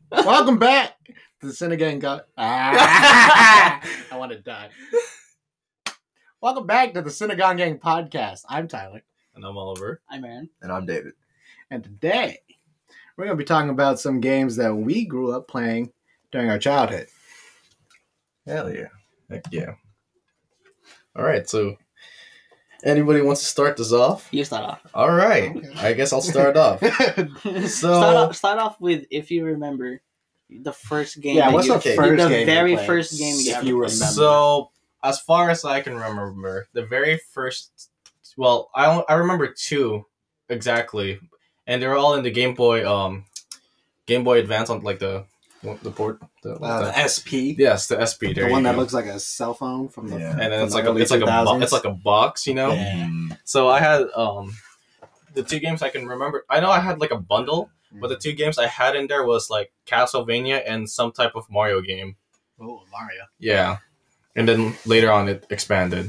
Welcome back to the Cinegang I want to die. Welcome back to the Cinegang Gang podcast. I'm Tyler. And I'm Oliver. I'm Aaron. And I'm David. And today, we're going to be talking about some games that we grew up playing during our childhood. Hell yeah. Heck yeah. All right, so anybody wants to start this off? You start off. All right, Okay. I guess I'll start off. Start off with, if you remember, the first game. Yeah, that what's you, the first the game very you played? first game you If ever you played? remember. So, as far as I can remember, the very first, well, I remember two exactly, and they were all in the Game Boy Advance on like the port, the SP. yes, the SP. There The one you that go. looks like a cell phone from the Yeah. And then from it's the like early it's like 2000s. it's like a box, you know. Yeah. So I had the two games I can remember. I know I had like a bundle, but the two games I had in there was like Castlevania and some type of Mario game. Oh, Mario. Yeah, and then later on it expanded.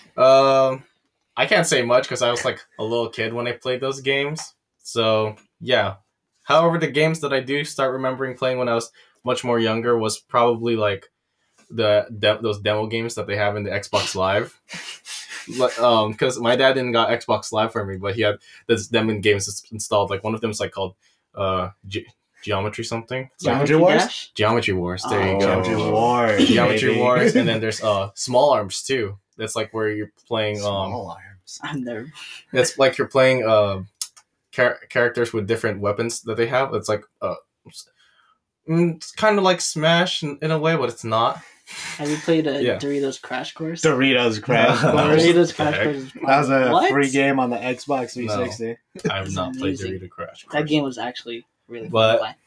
I can't say much because I was like a little kid when I played those games. So yeah. However, the games that I do start remembering playing when I was much more younger was probably like those demo games that they have in the Xbox Live. Because my dad didn't got Xbox Live for me, but he had those demo games installed. Like one of them is like called Geometry something. It's like Geometry Wars? Dash? Geometry Wars. There you go. Geometry Wars. Geometry baby. Wars, and then there's Small Arms too. That's like where you're playing. Small arms. I've never. It's like you're playing characters with different weapons that they have. It's like it's kind of like Smash in a way, but it's not. Have you played Yeah. Doritos Crash Course? Doritos Crash No. Course. Doritos Crash Heck? Course. Is That was a What? free game on the Xbox 360. I have It's not played amazing. Dorito Crash. That game was actually really fun But- to play.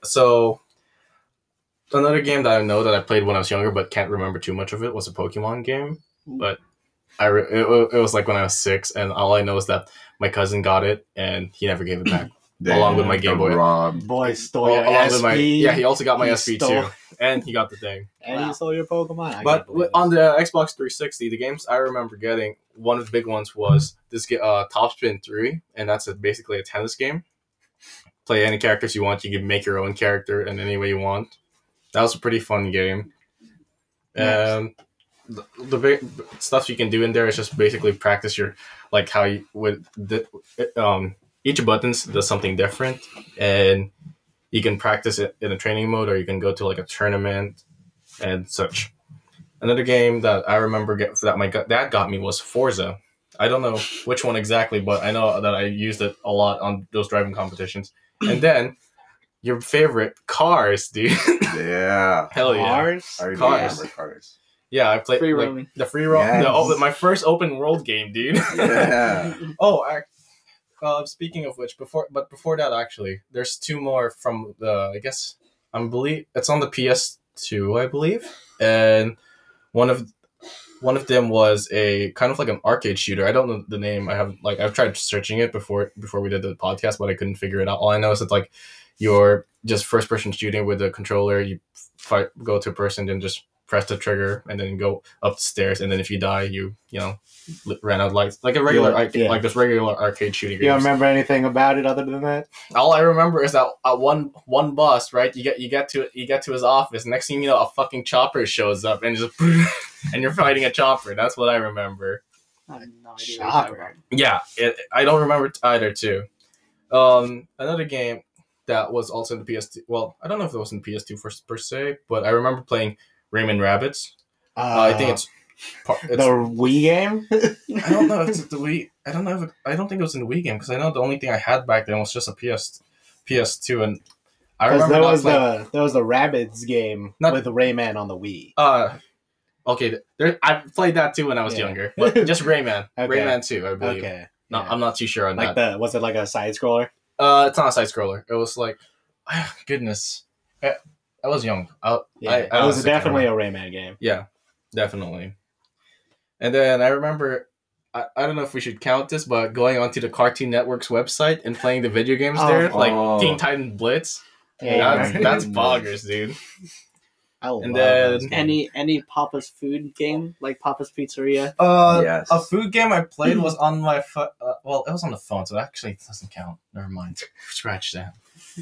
Another game that I know that I played when I was younger, but can't remember too much of it, was a Pokemon game. But it was like when I was 6, and all I know is that my cousin got it, and he never gave it back. Along with my Game Boy. Rob. Boy stole Along your with SP. he also got my He SP stole- too, and he got the thing. And Wow. you stole your Pokemon. I But can't believe on this. the Xbox 360, the games I remember getting, one of the big ones was this Topspin 3, and that's basically a tennis game. Play any characters you want. You can make your own character in any way you want. That was a pretty fun game. Nice. The big stuff you can do in there is just basically practice your, like how you would, each buttons does something different, and you can practice it in a training mode, or you can go to like a tournament and such. Another game that I remember that my dad got me was Forza. I don't know which one exactly, but I know that I used it a lot on those driving competitions. And then your favorite, Cars, dude. Yeah. Hell yeah. Cars? I Cars. remember Cars. Yeah, I played Free like, roaming. the free roam. Yes. My first open world game, dude. Yeah. Speaking of which, before that, actually, there's two more from the. I believe it's on the PS2, I believe, and one of them was a kind of like an arcade shooter. I don't know the name. I've tried searching it before we did the podcast, but I couldn't figure it out. All I know is that like you're just first person shooting with a controller. You go to a person, then just press the trigger, and then go up the stairs. And then if you die, you ran out of lights, like a regular Yeah. like this regular arcade shooting. You don't games. remember anything about it other than that? All I remember is that one boss, right? You get to his office. Next thing you know, a fucking chopper shows up and just and you're fighting a chopper. That's what I remember. I have no idea. what you're Chopper. talking about. Yeah, I don't remember either too. Another game that was also in the PS2. Well, I don't know if it was in the PS2 per se, but I remember playing Rayman Rabbids. I think it's the Wii game. I don't know if it's the Wii. I don't know if I don't think it was in the Wii game, because I know the only thing I had back then was just a PS2, and I remember there not was playing- the Rabbids game Not- with Rayman on the Wii. Okay, I played that too when I was Yeah. younger, but just Rayman, Okay. Rayman 2, I believe. Okay. No, Yeah. I'm not too sure on Like that. was it like a side scroller? It's not a side scroller. It was like, goodness, I was young. Yeah, I it was honestly can't definitely a Rayman game. Yeah, definitely. And then I remember, I don't know if we should count this, but going onto the Cartoon Network's website and playing the video games there, like Oh. Teen Titan Blitz. Yeah, That's boggers, dude. I love And those then- games. Any Papa's food game, like Papa's Pizzeria? Yes. A food game I played was on my well, it was on the phone, so it actually doesn't count. Never mind. Scratch that.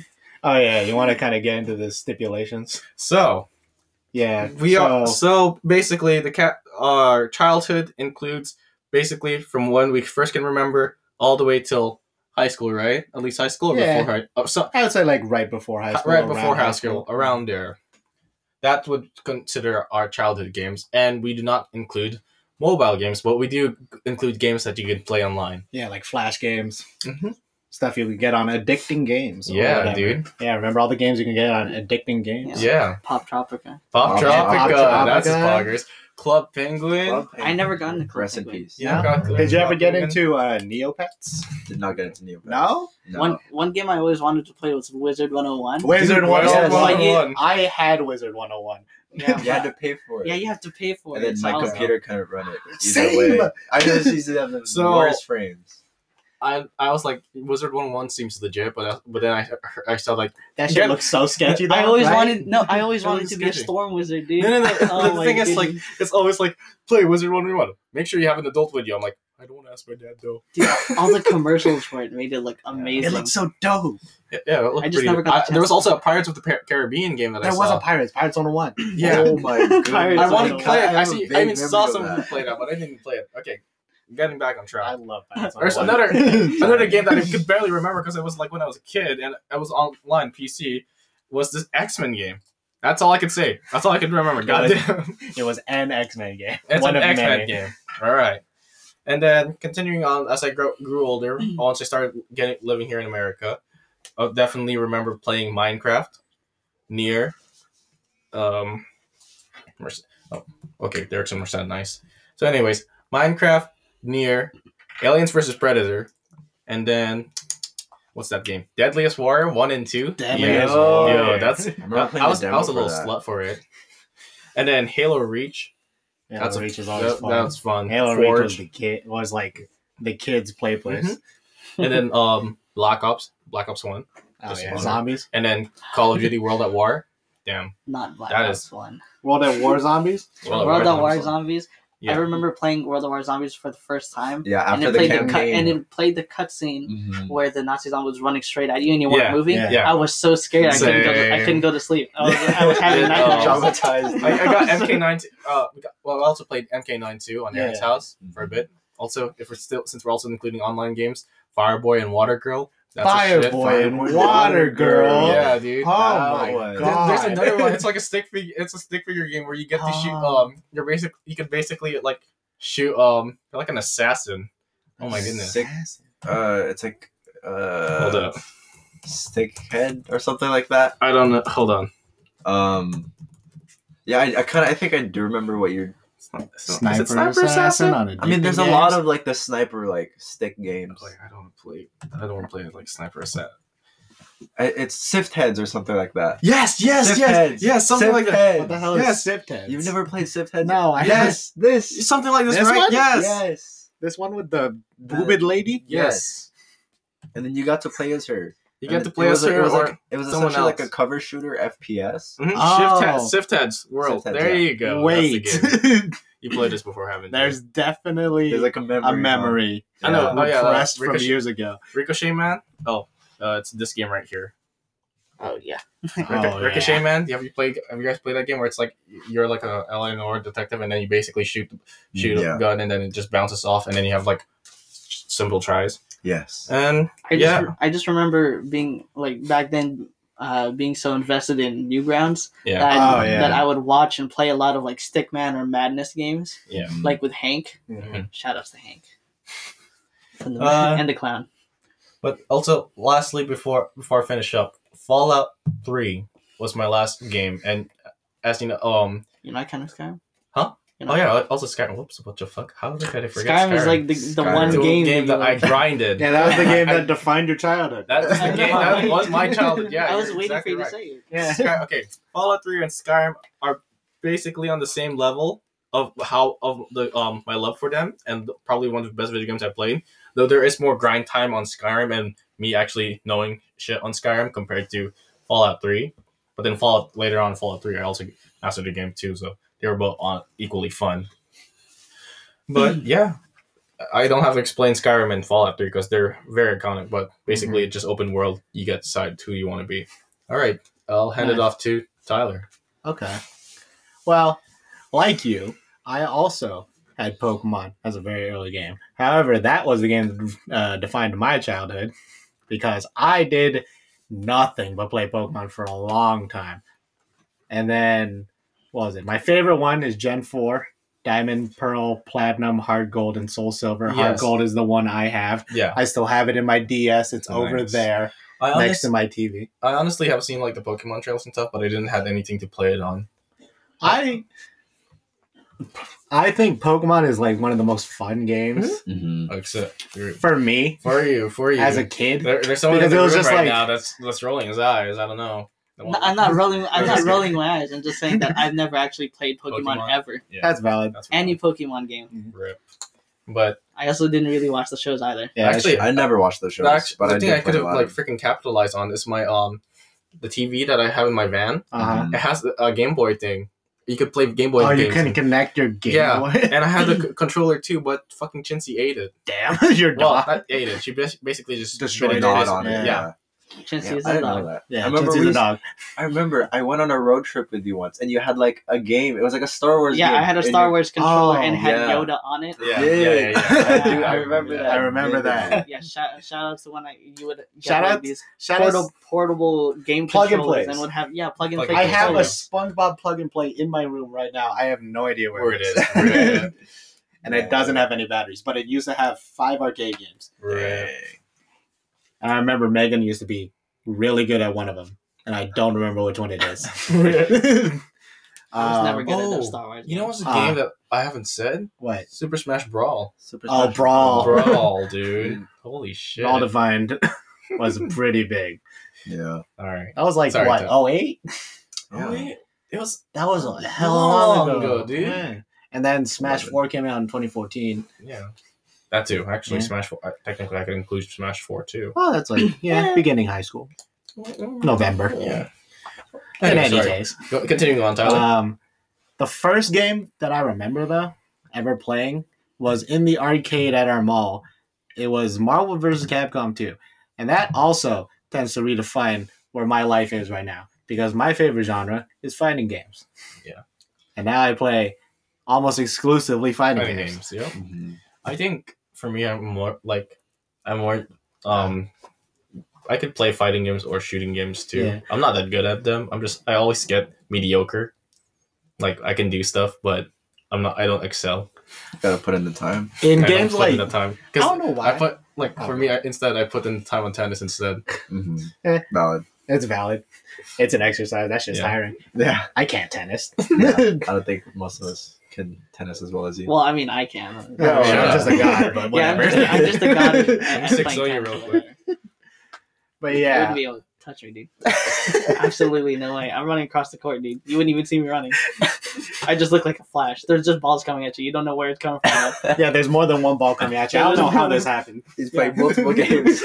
Oh yeah, you want to kind of get into the stipulations? So Yeah, so basically our childhood includes basically from when we first can remember all the way till high school, right? At least high school or Yeah. before high. Oh, so I would say like right before high school. right before around high school, around there. That would consider our childhood games, and we do not include mobile games, but we do include games that you can play online. Yeah, like flash games, Mm-hmm. stuff you could get on Addicting Games. or Yeah, whatever. dude. Yeah, remember all the games you can get on Addicting Games? Yeah. Pop Tropica. Pop Pop Tropica, Tropica. that's poggers. Club Penguin. I never got into Club Rest in Penguin. peace. Yeah. Did you ever Club get Penguin. into Neopets? Did not get into Neopets. No? No. One game I always wanted to play was Wizard 101. Wizard Dude, 101. Wizard I had Wizard 101. Yeah, You had to pay for it. yeah, you have to pay for And it. then so my I was- computer couldn't run it. Either Same! way. I just used to have the So- worst frames. I was like, Wizard 101 seems legit, but then I started like, That shit Yeah. looks so sketchy. I though, always right? wanted It's to be a sketchy. storm wizard, dude. no. Oh the my thing is, like, goodness. it's always like, play Wizard 101. Make sure you have an adult with you. I'm like, I don't want to ask my dad though. Dude, all the commercials for it made it look amazing. It looks so dope. Yeah, it looked I just pretty never good. got the chance There was to- also a Pirates of the Caribbean game that I There saw. wasn't Pirates. Pirates 101. Yeah. Oh my goodness. Pirates I of wanted the to play it. I have a I vague even saw memory of someone who that. played it, but I didn't play it. Okay, getting back on track. I love Pirates There's 101. another game that I could barely remember because it was like when I was a kid and I was online PC was this X-Men game. That's all I could say. That's all I could remember. Goddamn. It was an X-Men game. It's One an of X-Men many. game. All right. And then continuing on as I grew older, once I started living here in America, I definitely remember playing Minecraft, Nier, okay, Derrickson and Merced, nice. So anyways, Minecraft, Nier, Aliens vs. Predator, and then what's that game? Deadliest Warrior 1 and 2. Deadliest Yeah. Warrior. Yo, that's remember playing I was the I demo was a for little that. slut for it. And then Halo Reach. Yeah, That's Reach is always fun. That's fun. Halo Reach was Forge. like the kids' play place. Mhm. And then Black Ops 1. Oh Just yeah, one. zombies. And then Call of Duty World at War. Damn. Not Black That Ops is- 1. World at War zombies. World at War Zombies. Zombies. Yeah. I remember playing World at War Zombies for the first time. Yeah, And after it the played campaign. and it played the cutscene Mhm. where the Nazi zombie was running straight at you and you weren't Yeah, moving. yeah. I was so scared I Same. couldn't go to sleep. I was having Oh. nightmares. Traumatized. I got MK9. We also played MK9 too on Aaron's Yeah. house for a bit. Also, since we're also including online games, Fireboy and Water Girl. That's a shit. Fireboy and Fireboy. Water Girl. Yeah, dude. Oh my one. god. There's another one. It's like a stick figure. It's a stick figure game where you get to shoot. Oh. You can basically like shoot. You're like an assassin. Oh my goodness. Sick. It's like Hold up. stick head or something like that. I don't know. Hold on. Yeah, I think I do remember what you're. Sniper, Is it Sniper Assassin Assassin? on I mean, there's a Addicting lot Games? of like the sniper like stick games. Like I don't want to play like Sniper Assassin. It's Sift Heads or something like that. Yes, Sift Heads. something Sift like that. Heads. What the hell Yes. is Sift Heads? You've never played Sift Heads? No, I Yes. This. Something like this, This right? one? Yes. Yes. This one with the boobed lady? Yes. And then you got to play as her. You And get to play it as was, her it was or like it was someone essentially like a else. cover shooter FPS. Oh. Sift Heads World. Sift Heads, There yeah. you go. Wait. That's the game. You played this before, haven't you? There's definitely There's like a memory. a memory. I know. Yeah. Oh, yeah, repressed from Ricochet. years ago. Ricochet Man. Oh, it's this game right here. Oh yeah. Oh, Ricochet yeah. Man. Have you guys played that game where it's like you're like a Eleanor detective and then you basically shoot Yeah. a gun and then it just bounces off and then you have like simple tries Yes. and I just remember being like back then being so invested in Newgrounds yeah that I would watch and play a lot of like Stickman or Madness games, yeah. like with Hank. Mhm. Shout outs to Hank. And the, Uh, and the clown. But also, lastly, before I finish up, Fallout 3 was my last game, and as you know, You know, I kind of Skyrim. Huh? You know? Oh yeah, also Skyrim. Whoops, what the fuck? How did I forget Skyrim Skyrim? is like the Skyrim. one the game, that I grinded. Yeah, that was the game that defined your childhood. That's the game. That was my childhood. Yeah, I was you're waiting exactly for you right. to say it. Yeah. Okay, Fallout 3 and Skyrim are basically on the same level of my love for them, and probably one of the best video games I've played. Though there is more grind time on Skyrim and me actually knowing shit on Skyrim compared to Fallout 3. But then Fallout 3, I also mastered the game too, so they were both equally fun. But yeah, I don't have to explain Skyrim and Fallout 3 because they're very iconic. But basically, it's just open world. You get to decide who you want to be. All right, I'll hand it Nice. off to Tyler. Okay. Well, like you, I also had Pokemon as a very early game. However, that was the game that defined my childhood because I did nothing but play Pokemon for a long time. And then, what was it? My favorite one is Gen 4. Diamond, Pearl, Platinum, Heart Gold, and Soul Silver. Heart Yes. Gold is the one I have. Yeah, I still have it in my DS. It's over Nice. there I next to my TV. honestly have seen like the Pokemon trails and stuff, but I didn't have anything to play it on. I think Pokemon is like one of the most fun games Mm-hmm. Except for me for you, as a kid. There's someone Because in it the was room just right like- now that's rolling his eyes. I don't know. I'm not rolling. I'm not Okay. rolling my eyes. I'm just saying that I've never actually played Pokemon, Pokemon? ever. Yeah, That's valid. that's Any Pokemon game. rip. But I also didn't really watch the shows either. Yeah, actually, I never watched the shows, actually, but the I thing did I could play have a lot like of- freaking capitalized on is my the TV that I have in my van. uh-huh. It has a Game Boy thing. You could play Game Boy Oh, you games. can connect your Game Yeah, Boy. and I had the controller too, but fucking Chinsey ate it. Damn, your Well, dog. not ate it. She basically just Destroyed bit it. Gnawed it. on it. Yeah. Since Yeah, he's I a didn't know dog. that. Yeah, I remember Jinxie's we a used- dog. I remember I went on a road trip with you once, and you had like a game. It was like a Star Wars. Yeah, game, I had a and Star you- Wars controller Oh, and it had yeah. Yoda on it. Yeah, Yeah. yeah. Dude, I remember that. I remember that. Yeah, shout out to when you would get Shout like out- these Shout out. portable game Plug and controllers plays. and would have plug and Plug play and I have a controllers. SpongeBob plug and play in my room right now. I have no idea where it is. Rip. And it doesn't have any batteries, but it used to have 5 arcade games. Rip. And I remember Megan used to be really good at one of them, and I don't remember which one it is. I was never good at Oh, those Star Wars. You know what's a Ah. game that I haven't said? What? Super Smash Brawl. Super Oh, Smash Brawl. Brawl, dude. Holy shit. Brawl Defined was pretty big. Yeah. All right. That was like, Sorry, what, Tom. 08? Oh, wait. It was. That was a hell Long long ago, ago, dude. Yeah. And then Smash 11. 4 came out in 2014. Yeah. That too. Actually, Yeah. Smash 4. Technically, I could include Smash 4 too. Oh, that's like, beginning high school. November. Yeah. In Anyway, any sorry. case. Continuing on, Tyler. The first game that I remember, though, ever playing was in the arcade at our mall. It was Marvel vs. Capcom 2. And that also tends to redefine where my life is right now. Because my favorite genre is fighting games. Yeah. And now I play almost exclusively fighting Fighting games. games. Yep. Mm-hmm. I think for me, I'm more. I could play fighting games or shooting games too. Yeah. I'm not that good at them. I always get mediocre. Like I can do stuff, but I don't excel. Gotta put in the time. In I games don't put like, in the time. I don't know why. I put for me instead. I put in the time on tennis instead. Mm-hmm. Eh. Valid. it's valid. It's an exercise. That's just Yeah. tiring. Yeah. I can't tennis. Yeah. I don't think most of us can tennis as well as you. Well, I mean, I can. No, Shut I'm up. just a god, but Yeah, whatever. I'm just a god at, Let me at six playing on you tennis. real quick. But You yeah. wouldn't be able to touch me, dude. Absolutely no way. I'm running across the court, dude. You wouldn't even see me running. I just look like a flash. There's just balls coming at you. You don't know where it's coming from. Yeah, there's more than one ball coming at you. I don't know how this happened. He's played multiple games.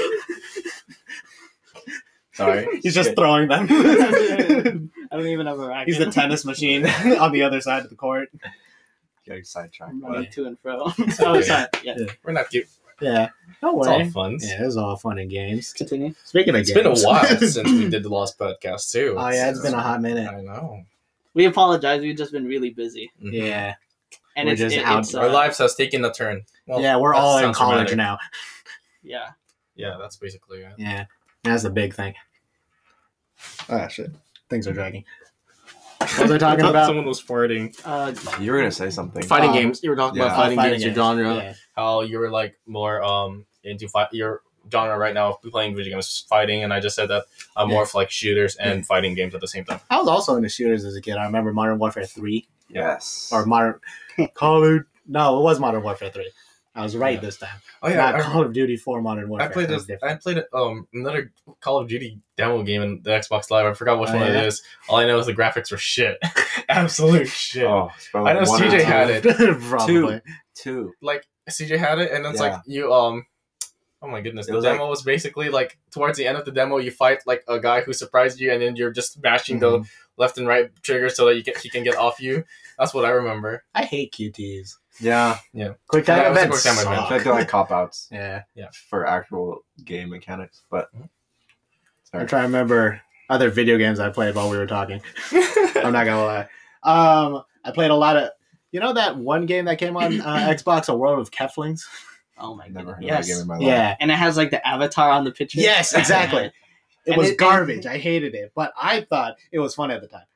Sorry. He's just throwing them. I don't even have a racket. He's the tennis machine on the other side of the court. Getting sidetracked. I'm running But to and fro. okay. Oh, sorry. Yeah. We're not cute. Yeah. No It's all worry. fun. Yeah, it was all fun and games. Continue. Speaking of It's games. been a while since we did the last podcast too. Oh, yeah, it's been a hot minute. I know. We apologize. We've just been really busy. Mhm. Yeah. And We're it's, just it, out. it's Our lives has taken a turn. Well, Yeah, we're that all in sounds college dramatic. now. Yeah. Yeah, that's basically it. Yeah. That's the big thing. Ah, shit. Things are dragging. What was I talking about? Someone was farting. you were gonna say something. Fighting Um, games. You were talking yeah. about fighting, games, your games. genre. Yeah. How you were like more into your genre right now of playing video games, is fighting, and I just said that I'm more of like shooters and fighting games at the same time. I was also into shooters as a kid. I remember Modern Warfare 3. Yes. Or Modern... Call of... No, it was Modern Warfare 3. I was right Yeah. this time. Oh Not Call of Duty 4 Modern Warfare. I played That's this. different. I played another Call of Duty demo game in the Xbox Live. I forgot which Oh, one yeah? it is. All I know is the graphics were shit, absolute shit. Oh, it's probably I know one or CJ two. had it. Probably. Two. Like CJ had it, and it's Yeah. like you Oh my goodness! It The was demo was basically like towards the end of the demo, you fight like a guy who surprised you, and then you're just mashing the left and right triggers so that he can get off you. That's what I remember. I hate QTs. Yeah. Quick Yeah, time it was a events. quick time event. I suck. feel like they're like cop outs Yeah. for actual game mechanics, but I'm trying to remember. other video games I played while we were talking. I'm not gonna lie. I played a lot of. You know that one game that came on Xbox, A World of Keflings? Oh my Never goodness. heard Yes. of that game in my life. Yeah. And it has like the avatar on the picture. Yes, exactly. It And was it- garbage. I hated it, but I thought it was fun at the time.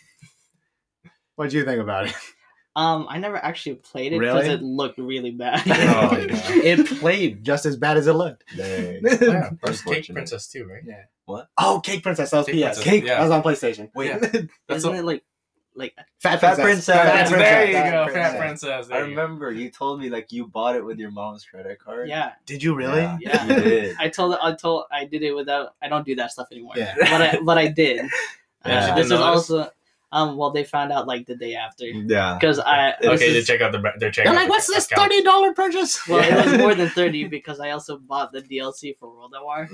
What did you think about it? I never actually played it because Really? it looked really bad. Oh, It played just as bad as it looked. Dang. Yeah, there's Unfortunate. Cake Princess too, right? Yeah. Oh, Cake Princess. That was Cake PS. Princess, Cake. yeah. That was on PlayStation. Wait, Yeah. That's Isn't it like Fat Fat Princess. Princess. Fat There Princess. you Fat go, Princess. Fat Princess. I There you go. remember you told me like you bought it with your mom's credit card. yeah. Did you really? Yeah. You did. I did it without. I don't do that stuff anymore. Yeah. But I did. Yeah. This is Notice? also well they found out like the day after Yeah. because I This Okay, they is- check out they're checking. They're out like, the what's this account. $30 purchase? well Yeah. it was more than 30 because I also bought the DLC for World at War.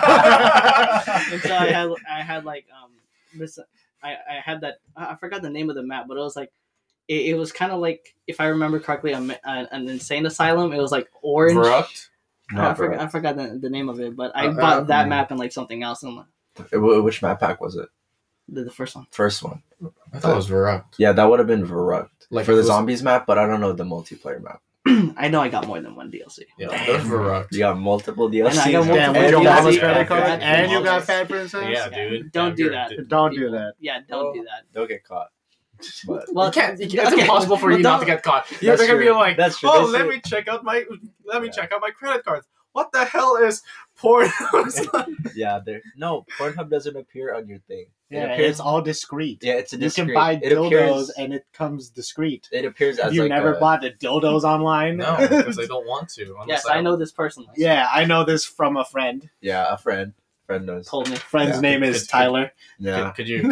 And so I had like this I had that I forgot the name of the map, but it was like it was kind of like if I remember correctly an insane asylum. It was like orange. Verruct? I forgot the name of it, but I Uh, bought that mm. map and like something else and Which map pack was it? the first one. First one. I thought it was Verruct. Yeah, that would have been Verruct. Like, For it the was- zombies map, but I don't know the multiplayer map. I know I got more than one DLC. Yeah, that was Verruct. You got multiple I DLCs. got Damn, multiple with your DLC mama's Yeah, credit yeah, card, yeah. and you got Yeah. Fat Princess. Yeah, dude. Don't Damn, do you're that. a dick. Don't do People. that. Yeah, don't do that. They'll get caught. But Well, You can't. It's okay, impossible for well, you not don't- to get caught. That's They're gonna be true. like, That's true. oh, They let say- me check out my Yeah. check out my credit cards. What the hell is porn? yeah, no, Pornhub doesn't appear on your thing. It Yeah, appears. it's all discreet. Yeah, it's a You discreet. can buy it dildos appears, and it comes discreet. it appears Have as you like never a, bought the dildos online? No, because I don't want to. unless Yes, I know this personally. Yeah, I know this from a friend. Yeah, a friend. Friend knows. Told me. Friend's Yeah. name is Could- Tyler. Yeah. Could you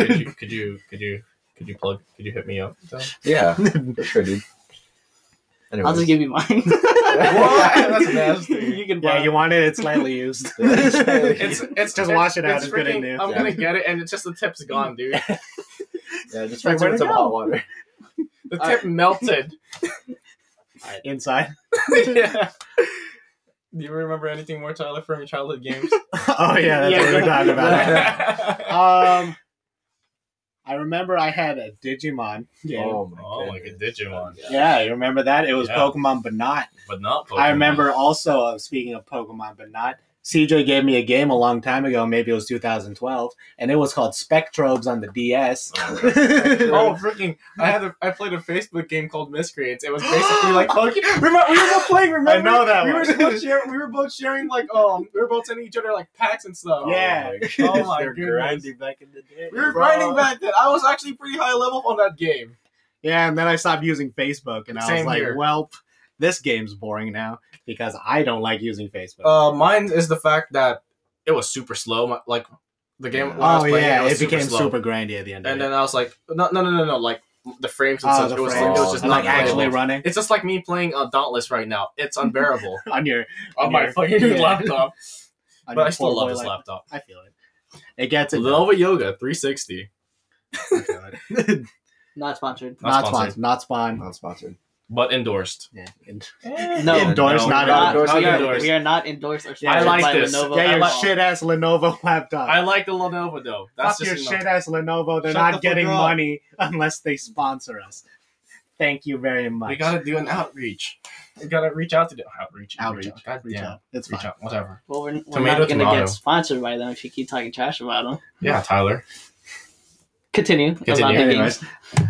hit me up? Though? Yeah, for sure, dude. Anyways. I'll just give you mine. What? That's nasty. You can Yeah, buy you want it? It's slightly used. It's Just wash it out. It's It's good and freaking- new. I'm Yeah. gonna get it, and it's just the tip's gone, dude. Yeah, just Like, rinse it where'd with it some go? hot water. The tip melted. Inside. Yeah. Do you remember anything more, Tyler, from your childhood games? Oh yeah, that's Yeah, what we're go- talking about. Oh I remember I had a Digimon game. Oh my my god, goodness. Digimon. Yeah, you remember that? It was Yeah. Pokemon, but not. But not Pokemon. I remember also, speaking of Pokemon, but not, CJ gave me a game a long time ago, maybe it was 2012, and it was called Spectrobes on the DS. Oh, freaking! I played a Facebook game called Miscreants. It was basically like Pokemon. Remember, we were both playing. Remember? I know that we one. we were both sharing like we were both sending each other like packs and stuff. Yeah. Oh my They're goodness. grinding back in the day. We were Bro. grinding back then. I was actually pretty high level on that game. Yeah, and then I stopped using Facebook, and I was Same like, here. well, this game's boring now, because I don't like using Facebook. Mine is the fact that it was super slow. Like the game when I was Oh playing, yeah, it, was it became slow. super grindy at the end of And it. then I was like, no, like the frames and Oh, such. the It was, frames. it was just And, not like actually playable. running It's just like me playing Dauntless right now. It's unbearable on your on my Yeah. fucking Yeah. laptop. on But your I still poor love boy this like- laptop. I feel it. It gets it. Lenovo Yoga 360. I feel it. Not sponsored. Not Not spawn. Not spawn. Not sponsored. but endorsed. Yeah. No, Endorsed, not Not, endorsed. we, are, endorsed. we are not endorsed or Yeah, sponsored I like by this. Lenovo. Yeah, at your all. shit ass Lenovo laptop. I like the Lenovo though. That's Fuck your just shit ass Lenovo. They're Shut the not fuck getting up. money unless they sponsor us. Thank you very much. We gotta do an outreach. We gotta reach out to the outreach. Outreach. Reach out. God Reach damn. out. It's Reach fine. out. Whatever. Well, we're Tomato, not going to tomato. get sponsored by them if you keep talking trash about them. Yeah, Tyler. Continue. About Continue. the Anyways, games.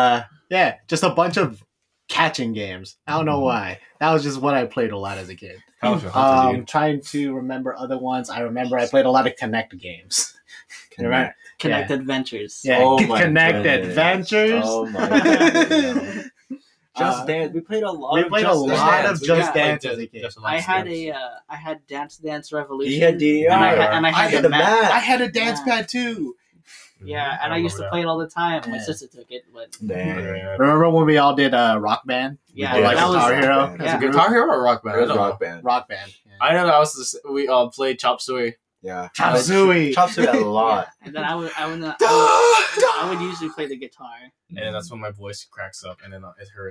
yeah, just a bunch of catching games. I don't know why. That was just what I played a lot as a kid. How was your hunter, dude? Trying to remember other ones. I remember I played a lot of Connect games. You remember? Connect Adventures. Yeah, Oh my Connect goodness. Adventures. Oh my goodness. Just Uh, Dance. We played a lot. We of played a Just lot Dance. of We Just got, Dance like, as a kid. just I had games. I had Dance Dance Revolution. He had DDR. and I I had had the the map. map. I had a dance Yeah. pad too. Yeah, and I used to remember play it all the time. My Yeah. sister took it, but Dang. that. Remember when we all did Rock Band? yeah, Yeah, like that was Guitar Hero. Band. as a Yeah. group? Guitar Hero or Rock Band? It I was don't know. Rock Band. Rock Band. Yeah. I know that was we played Chop Suey. Yeah. Chop Suey. Chop Suey a lot. And then I would usually play the guitar. And that's when my voice cracks up, and then it hurts.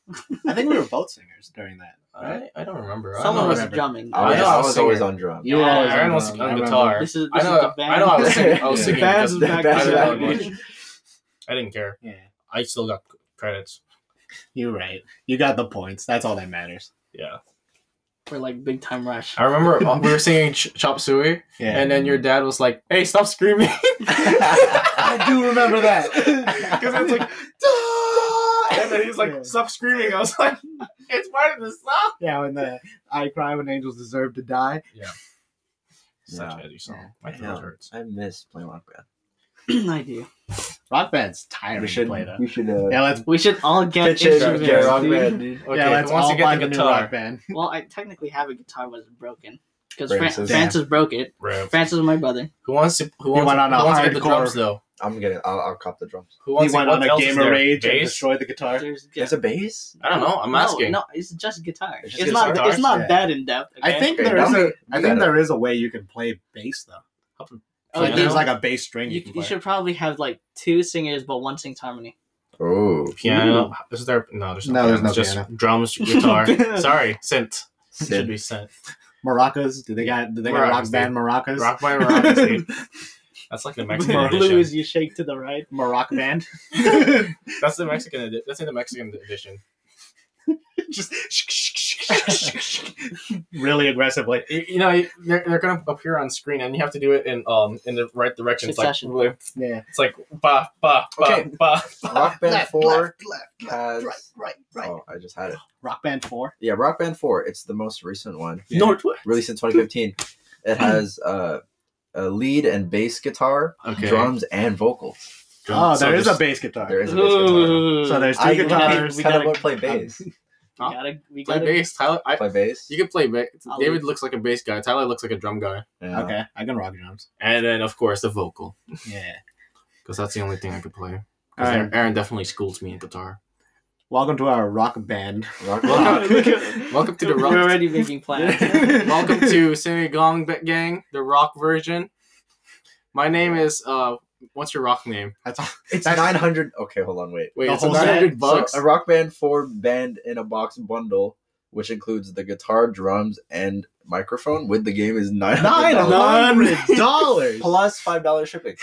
I think we were both singers during that. I don't remember. I Someone don't was remember. drumming. I know I I was was always singing. on drum. You were Yeah, always Aaron on was drum, on I remember. guitar. This is I know. the band. I know. I was singing. I was singing. Bands because is back I didn't then. know much. I didn't care. Yeah, I still got credits. you're right. You got the points. That's all that matters. Yeah. For like Big Time Rush. I remember we were singing Chop Suey, Yeah. and then your dad was like, "Hey, stop screaming!" I do remember that. Because it's like, "Duh!" and then he's like, Yeah. "Stop screaming!" I was like, "It's part of the song." Yeah, when the I Cry When Angels Deserve to Die. Such Yeah. a heavy song. My Damn, throat hurts. I miss playing Rock Band. I do. Rock Band's tiring We to should play though. we should Yeah, let's We should all get pitch in instruments, get Rock dude. Band, dude. Okay, yeah, let's who wants all to get buy the the new guitar? Rock Band. Well, I technically have a guitar, but it's broken. Because Francis. Francis broke it. Rev. Francis is my brother. Who wants to? Who went on a who wants to get the hardcore- drums though? I'll cop the drums. Who He wants went to, on what a else is gamer there? rage and Bass? destroyed the guitar. There's a bass? I don't know. I'm asking. No, it's just guitar. It's It's, just not. guitars? It's not Yeah. that in depth. I okay? think Okay, there is now a. we I think gotta- there is a way you can play bass though. Oh, Like, you there's know, like a bass string you, you, can you play. should probably have like 2 singers, but 1 sings harmony. Oh, Piano. Is there? No, there's No, no. there's no It's just piano. drums, guitar. Sorry, synth. It should Sid. be synth. Maracas? Do they got rock Maracas, band maracas? Rock by Maracas, dude. That's like the Mexican Blue edition. is you shake to the right. Marac band. That's the Mexican. That's in the Mexican edition. Just really aggressively. You know, they're gonna appear on screen, and you have to do it in the right direction. Succession. Yeah. It's like ba ba ba Okay. ba. Rock Band Left, 4 left, has. right. Oh, I just had it. Rock Band 4. Yeah, Rock Band 4. It's the most recent one, Yeah. Northwest. released in 2015. It has a lead and bass guitar, Okay. drums, and vocals. Oh, So there is a just- bass guitar. There is a bass guitar. Ooh. So there's two I guitars. we kind of gotta- want to play bass. Huh? We Play gotta, bass, Tyler. Play bass. You can play bass. I'll David leave. looks like a bass guy. Tyler looks like a drum guy. Yeah. Okay, I can rock drums. And then, of course, the vocal, Yeah. because that's the only thing I could play. 'Cause All right. Aaron definitely schools me in guitar. Welcome to our rock band. Rock Welcome, welcome to the We're rock. already making plans. Welcome to Simi Gong Gang, the rock version. My name is what's your rock name? That's all. It's That's- 900. Okay, hold on, wait. Wait, The it's whole set? 900 bucks. So, a Rock Band 4 band in a box bundle, which includes the guitar, drums, and microphone with the game is $900 $900. plus $5 shipping.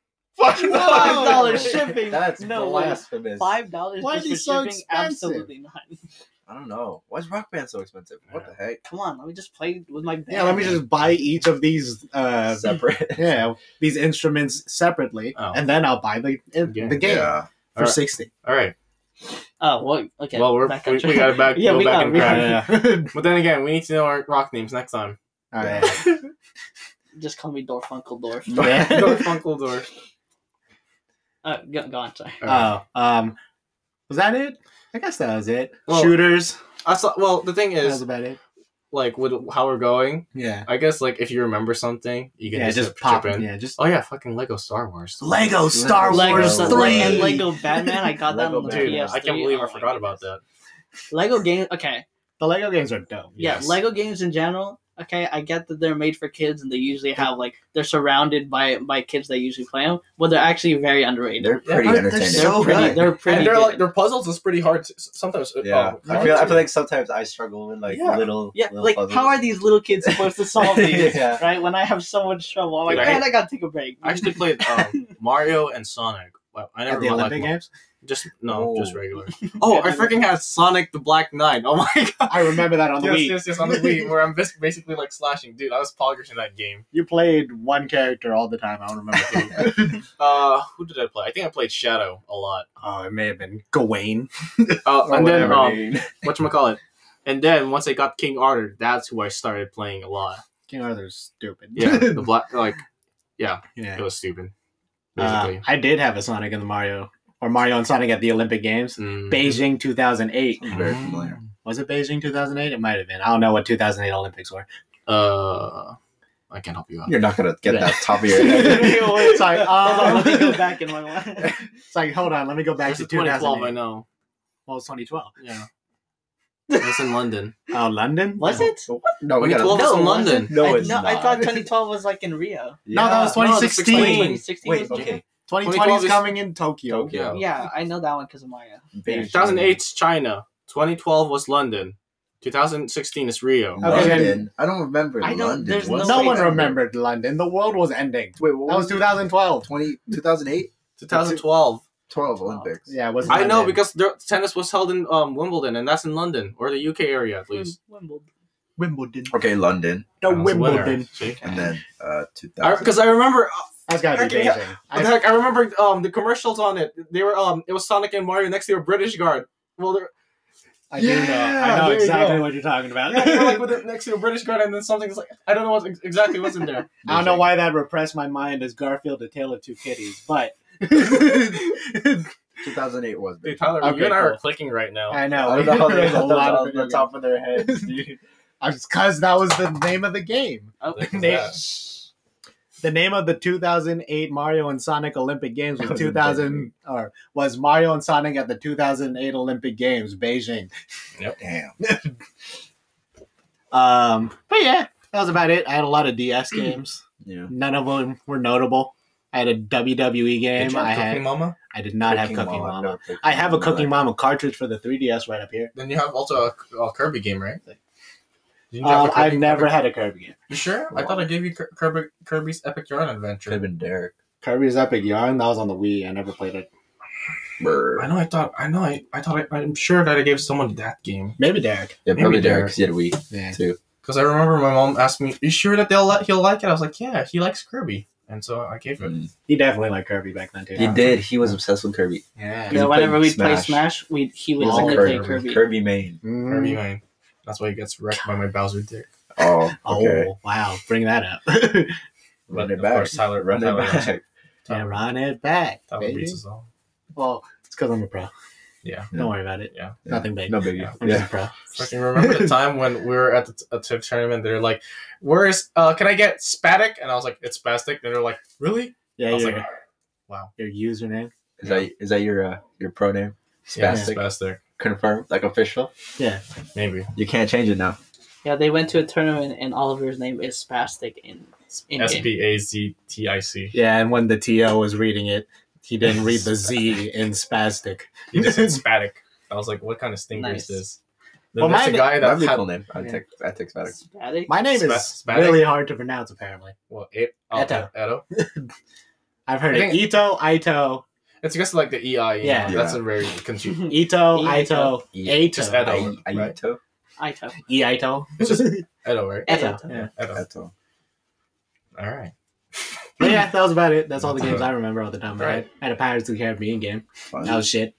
$5 shipping. That's No way. blasphemous. $5 Why just are for these so shipping? expensive? Absolutely not. I don't know. Why is Rock Band so expensive? What the heck? Come on, let me just play with my band. Yeah, let me just buy each of these. Separate. Yeah, these instruments separately, Oh. and then I'll buy the game Yeah. for Alright. $60. All right. Oh, well, okay. Well, back on we track. got to back. Yeah, go we back are, and we crack. Yeah. But then again, we need to know our rock names next time. All right. Just call me Dorfunkeldorf. Yeah. Dorfunkeldorf. Go on, sorry. Was that it? I guess that was it. Well, Shooters. Well, the thing That was is, about it. like, with how we're going, Yeah. I guess, like, if you remember something, you can Yeah, just just pop chip in. Yeah, just Oh yeah, fucking Lego Star Wars. Lego Star Lego Wars Star 3. And Lego Batman. I got that Lego on the Batman. Dude, PS3. I can't believe Oh I my forgot about goodness. that. Lego games. Okay, The Lego games are dope. yeah, Yes. Lego games in general. Okay, I get that they're made for kids and they usually have like they're surrounded by kids that usually play them, but they're actually very underrated. They're pretty they're entertaining. so pretty. good. They're pretty. And they're good. like their puzzles is pretty hard sometimes. Yeah. I feel like sometimes I struggle with like Yeah. little yeah, like how are these little kids supposed to solve these? Yeah. Right? When I have so much trouble, I'm like, Dude, man, I gotta take a break. I actually played Mario and Sonic. Well, I never At the liked Olympic Mar- games? Just Oh. just regular. Oh, I freaking had Sonic the Black Knight. Oh my god. I remember that on the Wii. Yes, on the Wii, where I'm basically like slashing. Dude, I was poggers in that game. You played one character all the time. I don't remember who. Who did I play? I think I played Shadow a lot. Oh, it may have been Gawain. And then whatever. whatchamacallit. And then once I got King Arthur, that's who I started playing a lot. King Arthur's stupid. Yeah, the black like yeah. it was stupid. Basically. I did have a Sonic in the Mario, or Mario and Sonic at the Olympic Games. Mm. Beijing 2008. I'm very familiar. Was it Beijing 2008? It might have been. I don't know what 2008 Olympics were. I can't help you out. You're not gonna get Yeah. that top of your head. Sorry. Hold on, let me go back in my mind. It's like, hold on, let me go back This to is 2012, 2012. I know. Well, it's 2012. Yeah. It was in London. Oh, London? Was it? No, we 2012 gotta. was in No, London. No, it's I not. thought 2012 was like in Rio. No, that was No, 2016. 2016. 2016 Wait, was okay. 2020 2012 is is coming in Tokyo. Tokyo. Yeah, I know that one because of Mario. Beijing. 2008 's China. 2012 was London. 2016 is Rio. Okay, London. I don't remember I don't- London. there's What's no No way one to- remembered London. The world was ending. Wait, what That was 2012. 2008? 2012. 12 Olympics. Yeah, it was. I know London. because tennis was held in Wimbledon, and that's in London or the UK area at least. Wimbledon. Okay, London. The I was a winner. Wimbledon. See? And then 2000. Because I remember, That's gotta be Okay, Beijing. what the heck, I remember the commercials on it. They were it was Sonic and Mario next to a British guard. Well, they're I do know. I Yeah, know there you exactly go. what you're talking about. yeah, they're like with it next to a British guard, and then something's like I don't know what exactly what's in there. I don't know why that repressed my mind as Garfield: A Tale of Two Kitties, but 2008 was Dude, big. Tyler, Okay, you and I are cool. clicking right now. I know. I don't know how they There's got a those lot on of the top of their heads, dude. because that was the name of the game. Oh, Like Name- that. The name of the 2008 Mario and Sonic Olympic Games was That was 2000 or was Mario and Sonic at the 2008 Olympic Games, Beijing. Damn. But yeah, that was about it. I had a lot of DS games. Yeah. None of them were notable. I had a WWE game. Did you have Cooking Mama? I did not have Cooking I've Mama. never played I have a Cooking Mama. Mama cartridge for the 3DS right up here. Then you have also a Kirby game, right? Didn't you have a I've Kirby- never had a Kirby game. You sure? I thought I gave you Kirby's Epic Yarn Adventure. Could have been Derek. Kirby's Epic Yarn, that was on the Wii. I never played it. Brr. I'm sure that I gave someone that game. Maybe Derek. Yeah, Maybe probably Derek. Derek because he had a Wii Yeah. too. Because I remember my mom asked me, "You sure that he'll like it?" I was like, "Yeah, he likes Kirby," and so I gave it. He definitely liked Kirby back then too. He did. He was obsessed with Kirby. Yeah. He Yeah, whenever played we'd play Smash. Smash, he would He was a only Kirby, play Kirby. Kirby main. Kirby man. That's why he gets wrecked by my Bowser dick. Oh, okay. Oh, wow. Bring that up. Run But it of back. course, Tyler, Run Tyler it loves back. Yeah, run it back. Tyler baby. beats us all. Well, it's because I'm a pro. Yeah. Don't worry about it. Yeah. Nothing big. No biggie. Yeah. I'm just Yeah. a pro. Fucking remember the time when we were at the tournament? They're like, "Where's can I get Spatic?" And I was like, "It's Spastic." And they're like, "Really?" Yeah, I was your, like, "Wow." your username. Is that your pro name? Yeah, Spastic. Spastic. Confirmed, like official. Yeah. Maybe. You can't change it now. Yeah, they went to a tournament and Oliver's name is Spastic in game. SPAZTIC. Yeah, and when the TO was reading it, he didn't read the Z in spastic. He just said Spatic. I was like, "What kind of stinker Nice. is this?" Then Well, there's a mine- guy that That'd be a had cool name. Yeah. I take Spatic. Spatic? My name is Spatic? really hard to pronounce, apparently. Eto. I've heard I it. think- Ito, Ito, It's just like the EI. Yeah. That's a very confusing. Ito, Ito. Ito, Aito. Just Edo. right? Aito. Aito. Ito. It's just Edo, right? Eto. Eto. Yeah. Edo. Aito. All right. But yeah, that was about it. That's all the That's games about I remember all the time. Right. I had a Pirates of the Caribbean game. Fun. That was shit.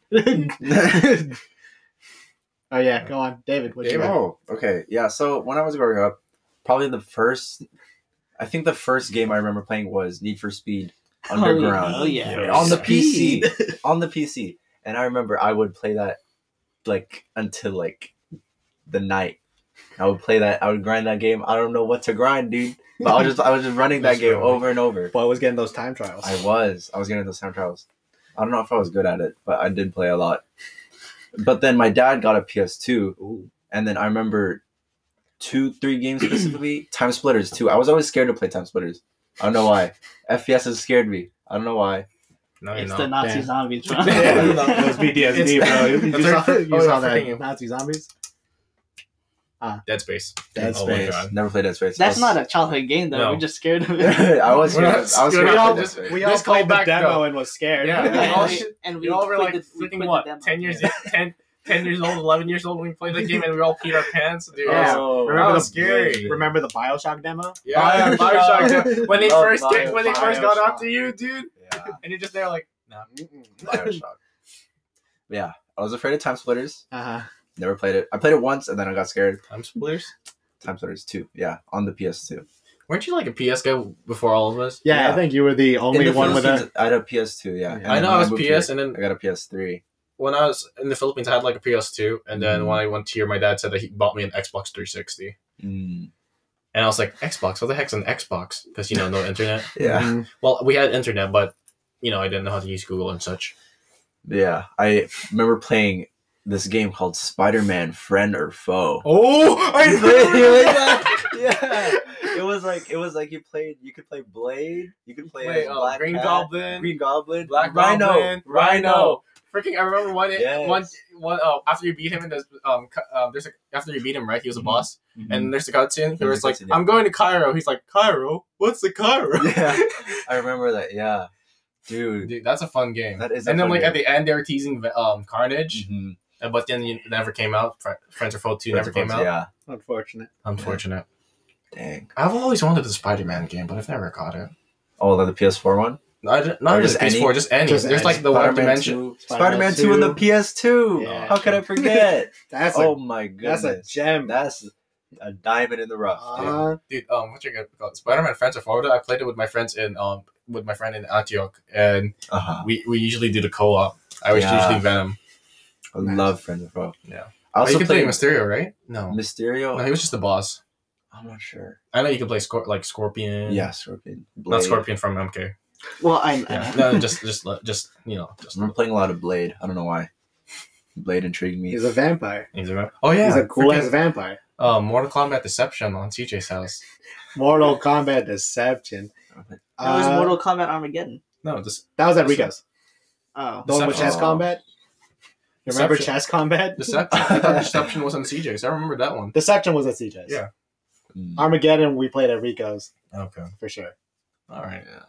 Oh yeah, go on, David. What you David. got? Oh, okay. Yeah, so when I was growing up, probably the first game I remember playing was Need for Speed Underground. Oh, yeah. Yeah. On the Speed. PC. On the PC. And I remember I would play that like until like the night. I would play that, I would grind that game. I don't know what to grind, dude. But I was just running that Just game grinding. over and over. Boy, I was getting those time trials. I was getting those time trials. I don't know if I was good at it, but I did play a lot. But then my dad got a PS2, Ooh. and then I remember 2-3 games specifically. Time Splitters 2. I was always scared to play Time Splitters. I don't know why. FPS has scared me. I don't know why. No, you It's know. the Nazi Yeah. zombies. Yeah. Those PTSD, bro. You That's saw, right. you Oh, saw yeah, that freaking- Nazi zombies? Dead Space. Dead Oh my Space. God. Never played Dead Space. That's not a childhood game, though. No. We're just scared of it. I was We're scared. not I was scared. scared. We all of Dead just- Space. We all Let's go played the back, demo though. and was scared. Yeah. And all we- shit- and We all were like quit the freaking what? demo. 10 years 10 years old, 11 years old when we played the game and we all peed our pants. Dude, Yeah. Oh, Remember that the was scary. Remember the Bioshock demo? Yeah, Bioshock. Bioshock. When they Love first got Bioshock. out to you, dude, Yeah. and you're just there like, nah. Bioshock. But yeah, I was afraid of Time Splitters. Uh-huh. Never played it. I played it once and then I got scared. Time Splitters. Time Splitters 2. Yeah, on the PS2. Weren't you like a PS guy before all of us? Yeah, I Yeah. think you were the only In the one with Philippines, a. I had a PS2, yeah. And I I then know when I was moved PS, here, and I then got a PS3. when I was in the Philippines, I had like a PS2, and then Mhm. when I went here, my dad said that he bought me an Xbox 360, Mm. and I was like, Xbox? What the heck's an Xbox? Because no internet. Yeah. Mhm. Well, we had internet, but I didn't know how to use Google and such. Yeah. I remember playing this game called Spider-Man Friend or Foe. Oh, You played that? Yeah. It was like you could play Blade, you could play Wait, Black Green Cat, Goblin, Green Goblin, Black Rhino, Goblin, Rhino, freaking! I remember Yes. one. After you beat him in this, there's after you beat him, right? He was a Mhm. boss, and there's the cutscene. He There's was a like, cutscene, yeah. "I'm going to Cairo." He's like, "Cairo? What's the Cairo?" Yeah, I remember that. Yeah, dude. Dude, that's a fun game. That is a and then fun like at game. the end, they were teasing Carnage, Mhm. but then it never came out. Friends or Foe 2 never came out. Yeah, Unfortunate. Unfortunate. dang. I've always wanted the Spider-Man game, but I've never got it. Oh, the PS4 one. Not Or just just PS4, any? just any. Just There's any. like the one Spider-Man dimension. 2. Spider-Man 2 and the PS2. Yeah. How could I forget? That's Oh a my goodness. that's a gem. That's a diamond in the rough. dude. Dude, what you got? Spider-Man Friends of Florida. I played it with my friends in with my friend in Antioch, and Uh-huh. we usually do the co-op. I was Yeah. usually Venom. I love Friends of Foe. Yeah. I Oh, also you can play played Mysterio, right? No, Mysterio. no, he was just the boss. I'm not sure. I know you can play Scorpion. Yeah, Scorpion. not Blade. Scorpion from MK. Well, Yeah, no, just you know, just I'm playing a lot of Blade. I don't know why. Blade intrigued me. He's a vampire. Oh yeah, He's a cool ass freaking, vampire. Mortal Kombat Deception on CJ's house. Mortal Kombat Deception. that was Uh, Mortal Kombat Armageddon. No, just That was at Rico's. Oh, The one with Deception. chess combat. You remember Deception. chess combat? Deception. I thought Deception was on CJ's. I remember that one. Deception was at CJ's. Yeah. Mm. Armageddon we played at Rico's Okay. for sure. All right. Yeah.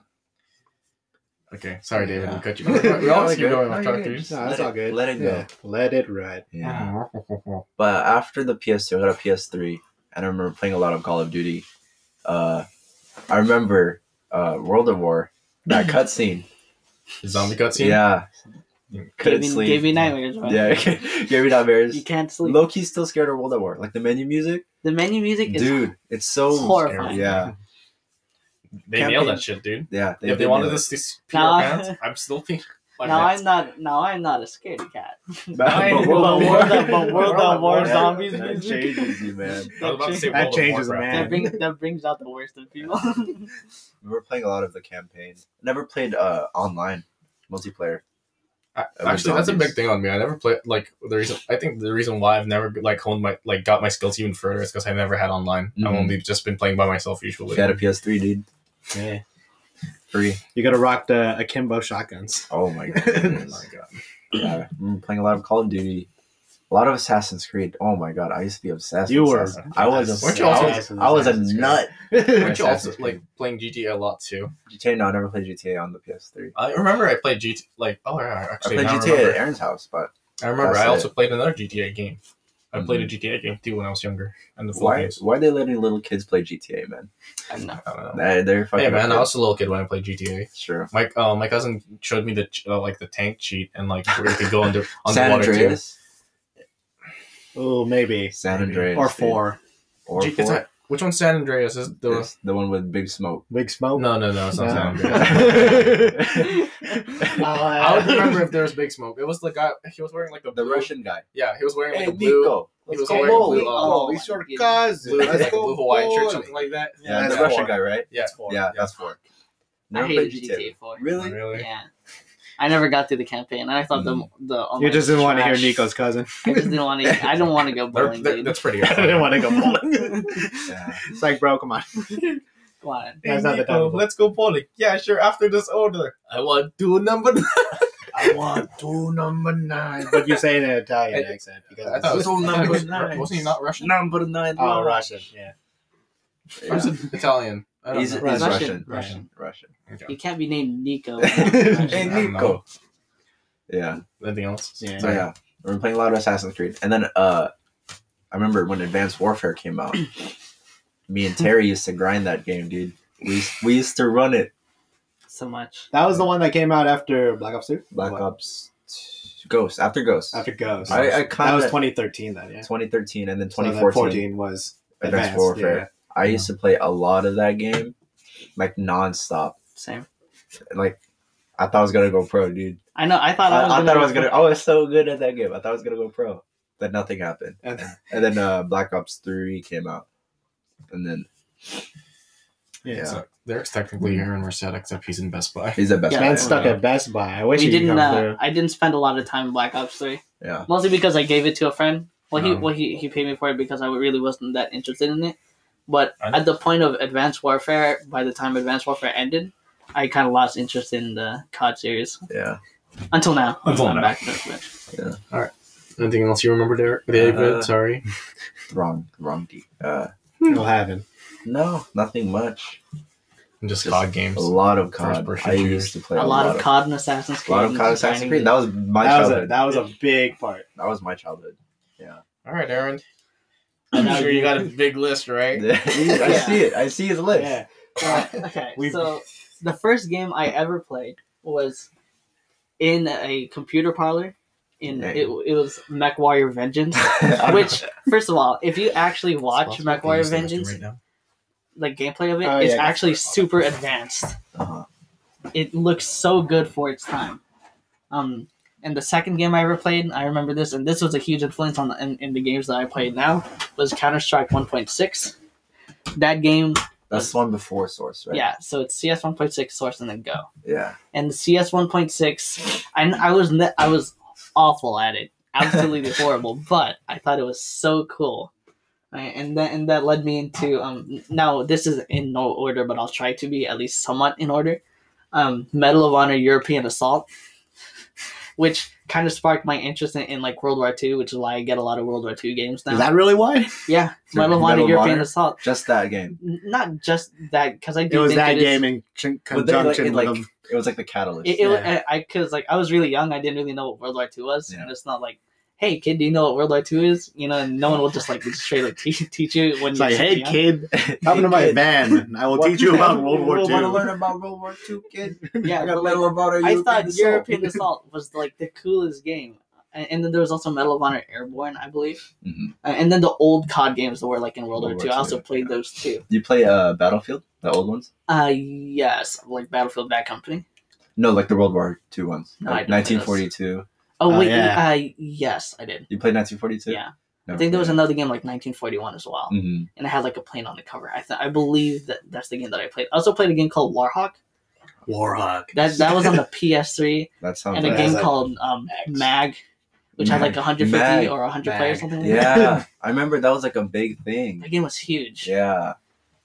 Okay. Sorry, David. Yeah. We cut you. We always keep going off No, track, you're dude. No, Let that's it- all good. let it go. Yeah. Let it ride. Yeah. But after the PS2, I got a PS3, and I remember playing a lot of Call of Duty. I remember World of War, that cutscene. The zombie cutscene. Yeah. Couldn't sleep. Gave me nightmares. Right? Yeah, gave me nightmares. You can't sleep. Loki's still scared of World of War. Like the menu music, The menu music is dude, it's so horrifying. Yeah, They Campaign. nailed that shit, dude. yeah. If they did wanted nail this to pure Now- pants, I'm still thinking. Now I'm not a scaredy cat. it. But World of War zombies That music. changes you, man. I was about to say That World of changes a Warcraft. man. That brings out the worst in people. We were playing a lot of the campaign. Never played online multiplayer. Actually, that's a zombies. big thing on me. I never played I think the reason why I've never honed my got my skills even further is because I never had online. I've Mhm. only just been playing by myself usually. If you had a PS3, dude, Yeah. free. You gotta rock the akimbo shotguns. Oh my Oh goodness. my god. Yeah, we were playing a lot of Call of Duty, a lot of Assassin's Creed. Oh my god, I used to be obsessed. You with were. Assassin. I was. Weren't you also- I was a Assassin's Creed. nut. Weren't you also Assassin's like Creed. playing GTA a lot too? GTA? No, I never played GTA on the PS3. I remember I played GTA I actually played now I GTA at remember. Aaron's house, but I remember That's I also it. played another GTA game. I played a Mhm. GTA game too when I was younger in the why? Philippines. Why are they letting little kids play GTA, man? I know. I don't know. They're fucking. Hey man, I up was a little kid when I played GTA. kids. Sure. My cousin showed me the the tank cheat and like where you could go San underwater too. Andreas. Oh, maybe. San Maybe. Andreas. Or dude. 4. Or Is 4. that- which one's San Andreas? Is the It's the one with Big Smoke. Big Smoke? no, it's not No. San Andreas. Oh, I would remember if there was Big Smoke. It was the guy. He was wearing like the The blue, Russian guy. Yeah, he was wearing like Hey, a blue, Nico. he Let's was go wearing a bowling. blue, Oh, he's your yeah. cousin. blue, Let's like a go blue Hawaiian shirt, bowling. something like that. Yeah, that's the Russian 4. guy, right? Yeah, Yeah, that's 4. I Never hated played GTA 4. Really? really. Yeah. I never got through the campaign. And I thought the You online just didn't want to hear trash. Nico's cousin. I just didn't want to. I don't want to go bowling. dude. That's pretty. I didn't want to go bowling. Yeah. It's like, bro, come on. Come on. That's not the time. let's go bowling. Yeah, sure. After this order, I want 2 number. I want 2 number 9. But you say it in an Italian accent. Because I thought it was it's- number nine. Wasn't he not Russian? Number 9. Oh, Russian, yeah. Or is it Italian? I don't He's know. Russian. Russian. Russian. Okay. You can't be named Nico. Hey, I don't know. Nico. Yeah. Anything else? Yeah. So yeah, we were playing a lot of Assassin's Creed, and then I remember when Advanced Warfare came out. Me and Terry used to grind that game, dude. We used to run it. So much. That was the one that came out after Black Ops 2? Black What? Ops, Ghost after Ghost, After Ghost. I that kinda- was 2013 then, yeah. 2013, and then So then 2014. 14 was Advanced Warfare. I used to play a lot of that game, like nonstop. Same. Like I thought I was gonna go pro, dude. I know. I thought I was. I gonna thought I go was gonna. I was so good at that game. I thought I was gonna go pro, but nothing happened. And- And then Black Ops 3 came out, and then Yeah. So Derek's technically here in Merced, except he's in Best Buy. he's the best. Yeah, player. Man stuck at Best Buy. I wish We he could didn't. come through. I didn't spend a lot of time in Black Ops 3. Yeah. Mostly because I gave it to a friend. No. He paid me for it because I really wasn't that interested in it. But I know. at the point of Advanced Warfare, by the time Advanced Warfare ended, I kind of lost interest in the COD series. Yeah. Until now. Until I'm now. back to Switch. Anything else you remember, David? Sorry. Wrong D. No having. No, nothing much. Just COD games. A lot of COD. First-person I shooters. used to play A lot of COD and Assassin's A Creed. lot of COD Assassin's Creed. That was my childhood. That was a big part. That was my childhood. All right, Aaron. And I'm now sure you you- got a big list, right? I see it. I see his list. Yeah. Okay, We've- so the first game I ever played was in a computer parlor. It was MechWarrior Vengeance. Which, first of all, if you actually watch MechWarrior Vengeance, like gameplay of it, Oh, it's yeah. actually super advanced. Uh-huh. It looks so good for its time. And the second game I ever played, I remember this, and this was a huge influence on in the games that I played now, was Counter-Strike 1.6. That game, That's the one before Source, right? yeah, so it's CS 1.6 Source and then Go. Yeah. And the CS 1.6, I was awful at it, absolutely horrible, but I thought it was so cool. And that led me into now this is in no order, but I'll try to be at least somewhat in order. Medal of Honor European Assault, which kind of sparked my interest in like World War II, which is why I get a lot of World War II games now. Is that really why? Yeah, For Medal of Medal Honor of European Honor? Assault. Just that game. Not just that, because I do It was think that it is- game in conjunction with them. It was like the catalyst. Because like I was really young, I didn't really know what World War II was, Yeah. and it's not like, hey kid, do you know what World War II is? You know, and no one will just like straight like teach you when It's you're like, super hey young. kid, come to my van. And I will teach you about World War You want to II. learn about World War II, kid? Yeah, I got but, like, Medal of Honor I European thought Assault. European Assault was like the coolest game, and then there was also Medal of Honor Airborne, I believe, Mhm. and then the old COD games that were like in World War World II. War I also II, played yeah. those too. You play Battlefield, the old ones? Yes, like Battlefield Bad Company. No, like the World War II ones. No, I Like don't play 1942. Oh Oh, wait, yeah. yes, I did. You played 1942? Yeah, I think there was another game like 1941 as well. Mm-hmm. And it had like a plane on the cover. I believe that's the game that I played. I also played a game called Warhawk. Warhawk. That was on the PS3, That sounds and a like game like called Mag, which had like 150 Mag. or 100 players, something like that. Yeah, I remember that was like a big thing. That game was huge. Yeah.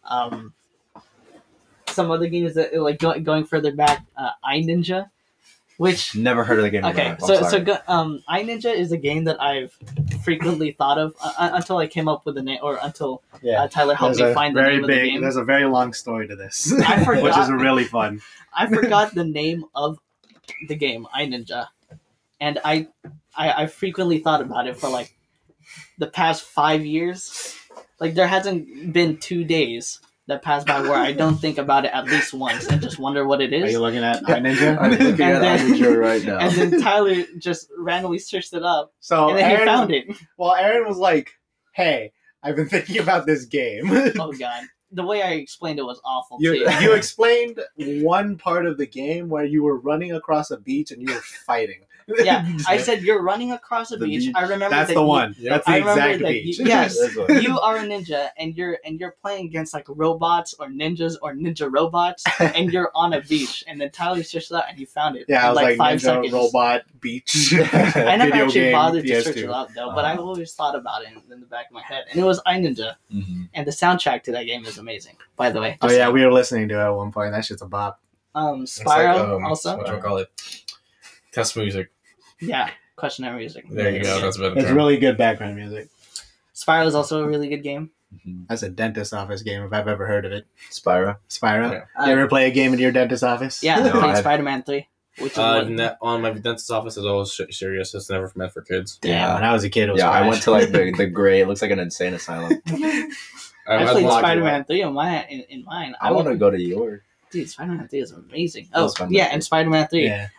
Some other games that like going further back, iNinja, which Never heard of the game. in my okay, life. I'm sorry. iNinja is a game that I've frequently thought of until I came up with the name, or until Yeah. Tyler helped me find the name of the game. There's a very long story to this, I forgot. which is really fun. I forgot the name of the game, iNinja, and I frequently thought about it for like the past 5 years. Like there hasn't been 2 days that passed by where I don't think about it at least once and just wonder what it Are is. you looking at iNinja? I'm looking And at then- iNinja right now. And then Tyler just randomly searched it up, So and then Aaron, he found it. Well, Aaron was like, "Hey, I've been thinking about this game." Oh god, the way I explained it was awful You, too. you explained one part of the game where you were running across a beach and you were fighting. Yeah, I said you're running across a The beach. beach. I remember That's that the you- one. Yep. That's the I remember exact that beach. you- yes. This one. You are a ninja, and you're playing against like robots or ninjas or ninja robots, and you're on a beach. And then Tyler searched that, and he found it. Yeah, in I was like, 5 Ninja seconds. Robot Beach. I never video actually game, bothered to PS2. search it up though, but Uh-huh. I've always thought about it in the back of my head, and it was iNinja, Mhm. and the soundtrack to that game is amazing. By the way, Oh Just yeah, saying. we were listening to it at one point. That shit's a bop. It's Spyro like, also, What do I call it? Test music. yeah, questionary music. There you go. That's a better It's term. really good background music. Spyro is also a really good game. Mhm. That's a dentist office game if I've ever heard of it. Spyro. Spyro. Yeah. You ever play a game in your dentist office? Yeah, No, I played I- Spider-Man 3, which is what, On my dentist's office is always serious. It's never meant for kids. Damn, Yeah. when I was a kid, it was Yeah, I trash. went to like the gray. It looks like an insane asylum. I played locked Spider-Man 3 in mine. I want to go to yours. Dude, Spider-Man 3 is amazing. Oh, Oh, Spider-Man yeah, 3. and Spider-Man 3. Yeah.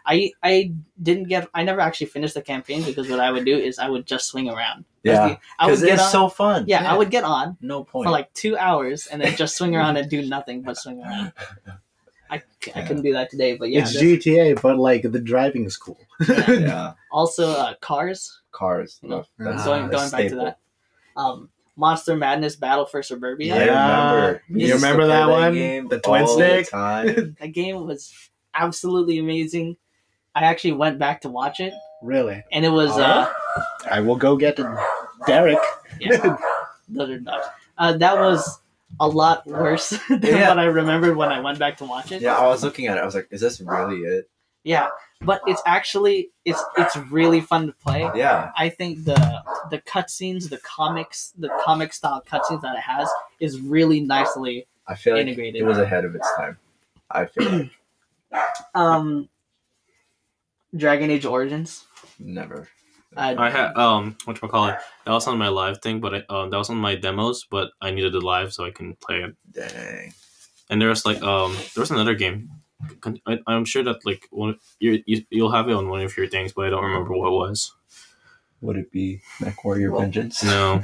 I never actually finished the campaign because what I would do is I would just swing around. Yeah, I would because get it's on. so fun. I would get on No point. for like 2 hours and then just swing around and do nothing but swing around. I couldn't do that today, but yeah. It's GTA, but like the driving is cool. yeah, Also, Cars. cars. Yeah. That's going a back to staple. that. Monster Madness Battle for Suburbia. I remember. You We used to remember play that one? game The twin all stick? the time. That game was absolutely amazing. I actually went back to watch it, Really? and it was I will go get Derek. yeah, those are dogs. That was a lot worse than Yeah. what I remembered when I went back to watch it. Yeah, I was looking at it. I was like, "Is this really it?" Yeah, but it's actually it's really fun to play. Yeah. I think the cutscenes, the comic style cutscenes that it has is really nicely I feel like integrated. it was ahead of its time. I feel like Dragon Age Origins. never. I had whatchamacallit, that was on my live thing, but that was on my demos, but I needed it live so I can play it. Dang. And there was like there was another game. I'm sure that like you'll have it on one of your things, but I don't remember what it was. Would it be MechWarrior Vengeance? No.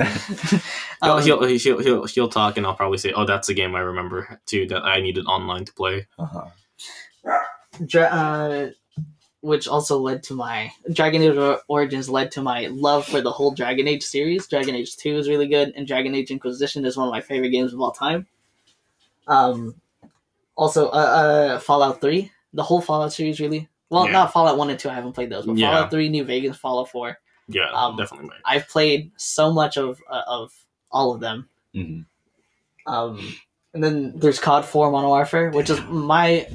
He'll talk and I'll probably say, "Oh, that's the game I remember too that I needed online to play." Uh-huh. Which also led to my Dragon Age Origins led to my love for the whole Dragon Age series. Dragon Age 2 is really good, and Dragon Age Inquisition is one of my favorite games of all time. Also, Fallout 3, the whole Fallout series, really. Well, Yeah. not Fallout 1 and 2, I haven't played those, but Yeah. Fallout 3, New Vegas, Fallout 4. Yeah, definitely. Mine. I've played so much of all of them. Mm-hmm. And then there's COD 4 Modern Warfare, which is my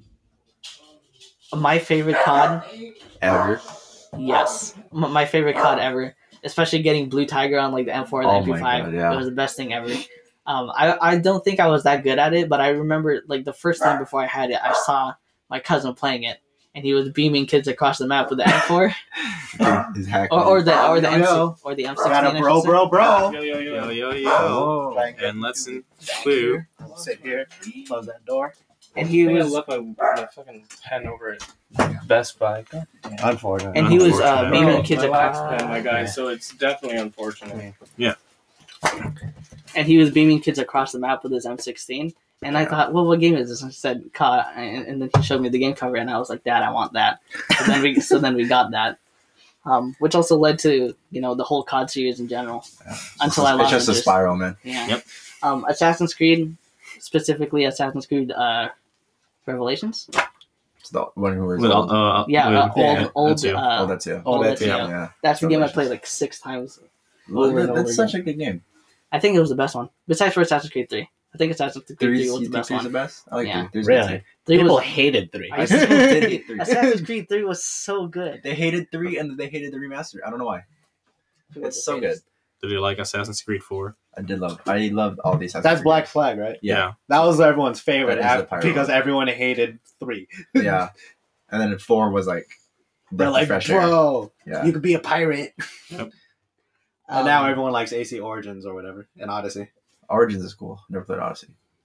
favorite COD. Ever? Yes, my favorite COD ever. Especially getting Blue Tiger on like the M4 and the Oh my MP5. God, yeah. It was the best thing ever. I don't think I was that good at it, but I remember like the first time before I had it, I saw my cousin playing it, and he was beaming kids across the map with the M4 He's hacking. or the Yo, MC yo. or the M16. Got a I bro, should say. bro, bro. Yo. Oh. And let's include. Sit here, close that door. And he I was left my fucking pen over at Best Buy. God damn. Unfortunate. and he was Unfortunate. beaming kids my wax across. pen, my guy. So it's definitely unfortunate. And he was beaming kids across the map with his M16. And I thought, well, what game is this? I said, COD. And then he showed me the game cover, and I was like, Dad, I want that. So then we got that. Which also led to, the whole COD series in general. Until I It's lost just a interest. spiral, man. Yeah. Yep. Assassin's Creed, specifically Assassin's Creed Revelations. It's the one who was With, old. Old. that's it. Oh, that's it. Old that's Ezio. Yeah. That's the game I Revelations. played like 6 times. Well, Over and over that's such a good game. I think it was the best one. Besides for Assassin's Creed 3. I think Assassin's Creed 3 was the best three's the one. best? I like Yeah. three. Three's Really? good 3 People was, hated 3. I People did hate 3. Assassin's Creed 3 was so good. They hated 3 and then they hated the remaster. I don't know why. It's so good. Did you like Assassin's Creed 4? I loved all these. Assassin's That's Creed Black games. Flag, right? Yeah. That was everyone's favorite That is the pirate because one. everyone hated 3. Yeah. And then 4 was like They're breath of like, fresh air. bro, Yeah. you could be a pirate. And Um, now everyone likes AC Origins or whatever and Odyssey. Origins is cool. Never played Odyssey.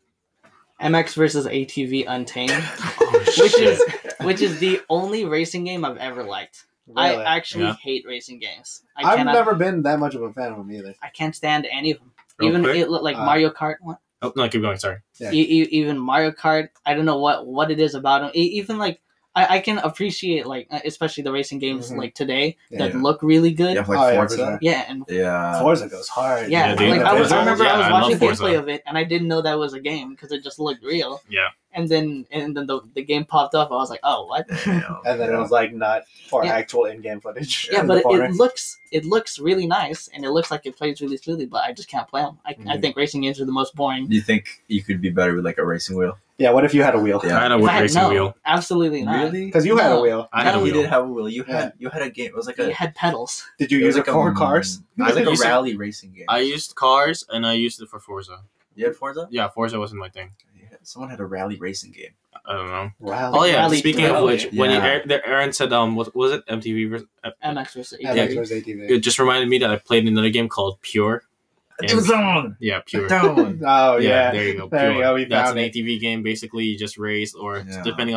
MX versus ATV Untamed, Oh, which is the only racing game I've ever liked. Really. I actually Yeah. hate racing games. I've never been that much of a fan of them either. I can't stand any of them. Real Even quick, like uh, Mario Kart. What? Oh no, keep going. Sorry. Yeah. Even Mario Kart. I don't know what it is about them. Even like I can appreciate like especially the racing games Mhm. like today Yeah. that look really good. You have like Oh, yeah, Forza. for sure. Yeah, and Forza goes hard. yeah, Yeah, dude. like I remember Yeah, I was I watching love Forza. gameplay of it and I didn't know that was a game because it just looked real. Yeah. And then the game popped up. I was like, oh, what? Damn. And then it was like not for Yeah. actual in-game footage. Yeah, in but the it corner. looks really nice and it looks like it plays really smoothly. But I just can't play them. I Mhm. think racing games are the most boring. Do you think you could be better with like a racing wheel? Yeah, what if you had a wheel? Yeah. I had a If I had- racing no, wheel. absolutely not. Really? Because you had a No. wheel. I had a No, You wheel. did have a wheel. You Yeah. had a game. It was like It a had pedals. Did you it was use it for cars? It was like a used it- rally racing game. I used cars and I used it for Forza. You had Forza? Yeah, Forza wasn't my thing. Yeah, someone had a rally racing game. I don't know. Wow. Oh yeah. Rally Speaking of Rally. which, when Yeah. Aaron said what was it MTV? MX versus Yeah, ATV. that was ATV. It just reminded me that I played another game called Pure. It was on. Yeah, Pure. Down. Oh yeah. there you go. There you Pure. go, we That's found an it. ATV game. Basically, you just race, or Yeah. depending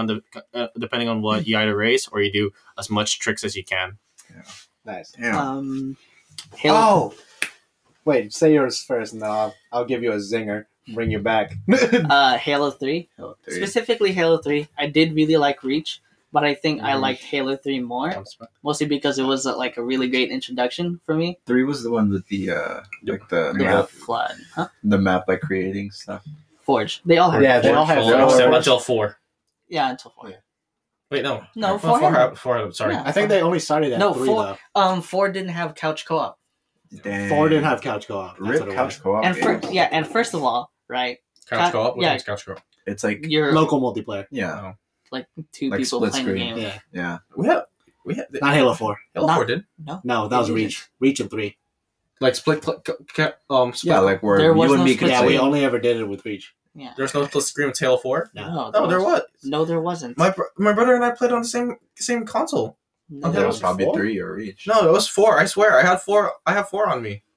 on what you either race or you do as much tricks as you can. Nice. Damn. Halo. Oh, wait. Say yours first, and then I'll give you a zinger. Bring you back. Halo 3. Halo 3. Specifically Halo 3. I did really like Reach, but I think I Mhm. liked Halo 3 more. Mostly because it was like a really great introduction for me. 3 was the one with the like the The map, Flood. Huh? the map like creating stuff. Forge. They all have Yeah, they Forge. all have Until- Forge. until 4. Yeah, until 4. Yeah. Wait, no. No, Four. four. Four. Sorry. Yeah. I think they only started at No, 3 4. though. 4 didn't have couch co-op. Damn. 4 didn't have couch co-op. That's Rip what it couch was. co-op. And and first of all, right? Couch co-op. Which Yeah. one's couch co-op? It's like Your Local multiplayer. yeah. like two Like people split playing the screen. game. Yeah. Yeah. We had Not Halo 4. Halo Not- 4 did No, that was It didn't. Reach. Reach and 3. like split Yeah, like where There was you and no me could split Yeah, play. we only ever did it with Reach. Yeah. there's no split screen with Halo 4. No, Oh, there was. No, there wasn't. My brother and I played on the same console. No, Okay, That it was was probably 4? 3 or Reach. No, it was 4. I swear, I had 4. I have 4 on me.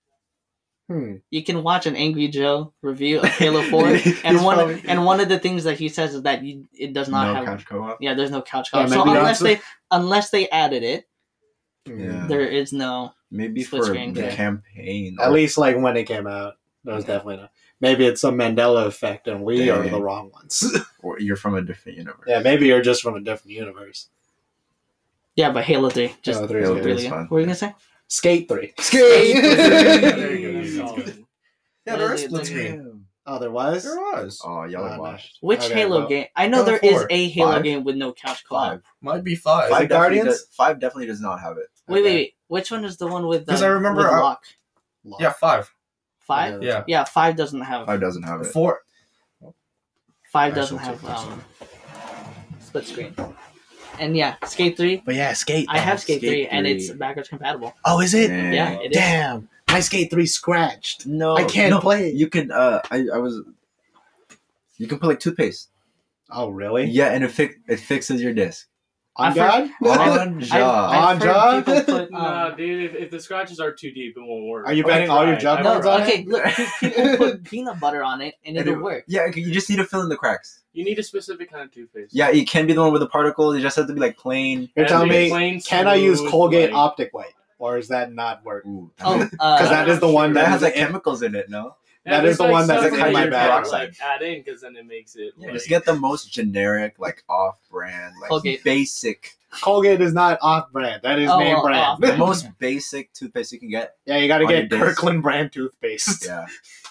You can watch an Angry Joe review of Halo 4, He's and probably- one of the things that he says is that it does not no have. couch co-op. Yeah, there's no couch Yeah, co-op. So maybe that's- unless they added it, Yeah. there is no. Maybe Split for screen, the yeah. campaign. At least like when it came out. There was definitely not. Maybe it's some Mandela effect and we are Dang. the wrong ones. Or you're from a different universe. Yeah, maybe you're just from a different universe. Yeah, but Halo 3 just Halo 3 is Halo good. 3 really is good. fun. What were you gonna say? Skate 3. Skate There you go. Solid. Yeah, there is Yeah, split they- screen. Oh, there was? There was. Oh, y'all Oh, are washed. Which Okay, Halo well, game? I know Halo there is 4. a Halo 5? game with no couch co-op. 5. Might be 5. Is it Guardians? 5 definitely does not have it. Wait, Okay. wait. Which one is the one with? 'Cause I remember with I- Locke? Yeah, 5. 5. Yeah. Yeah, 5 doesn't have. 5 doesn't have it. 4. 5 I doesn't shall have take this one. split screen. And yeah, Skate 3. But yeah, Skate. I have Skate, Skate 3, and 3. it's backwards compatible. Oh, is it? Dang. Yeah, it is. Damn. My Skate 3 scratched. No, I can't no, play it. You can. I was. You can put like toothpaste. Oh, really? Yeah, and it fixes your disc. On I've God? On I've job. heard Anja? people put. Nah, dude, if the scratches are too deep, it won't work. Are you I've betting all your tried. jug I've No, nuts tried. on okay, it? look, people put peanut butter on it, and it'll work. Yeah, you just need to fill in the cracks. You need a specific kind of toothpaste. Yeah, it can be the one with the particles. It just has to be like plain. You're And telling be me, plain, can I use smooth, Colgate like- Optic White? Or is that not work? Ooh, Oh, Because that is the one that that has is like in- chemicals in it. No. That there's, is the one that's stuff in that my you bag. can, like, add in because then it makes it. Yeah, like, just get the most generic, like off-brand, like Colgate. basic, Colgate is not off-brand. That is Oh, name well, brand. off. the most basic toothpaste you can get. Yeah, you gotta On get your disc. Kirkland brand toothpaste. Yeah.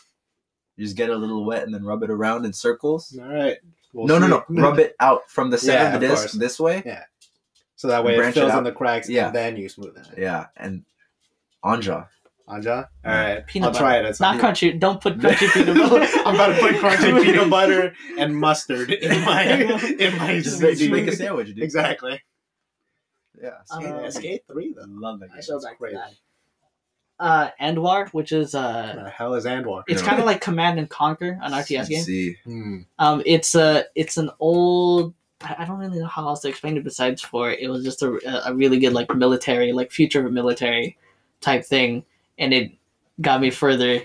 You just get it a little wet and then rub it around in circles. All right. We'll No. see. Rub it out from the center Yeah, of the of disc course. this way. Yeah. So that way it Branch it fills out. in the cracks Yeah. and then you smooth it. Yeah, and Anja. Anja? All right. Peanut I'll butter. try it. At some Not point. crunchy. Don't put crunchy peanut butter. I'm about to put crunchy peanut butter and mustard in my Just smoothie. make a sandwich, dude. Exactly. Yeah. Um, Skate 3 though. Love that I game. shall That's back to crazy. that. Anwar, which is What the hell is Andwar? it's Yeah. kind of like Command and Conquer, an RTS game. See. It's an old. I don't really know how else to explain it besides for it was just a really good like military, like future military type thing, and it got me further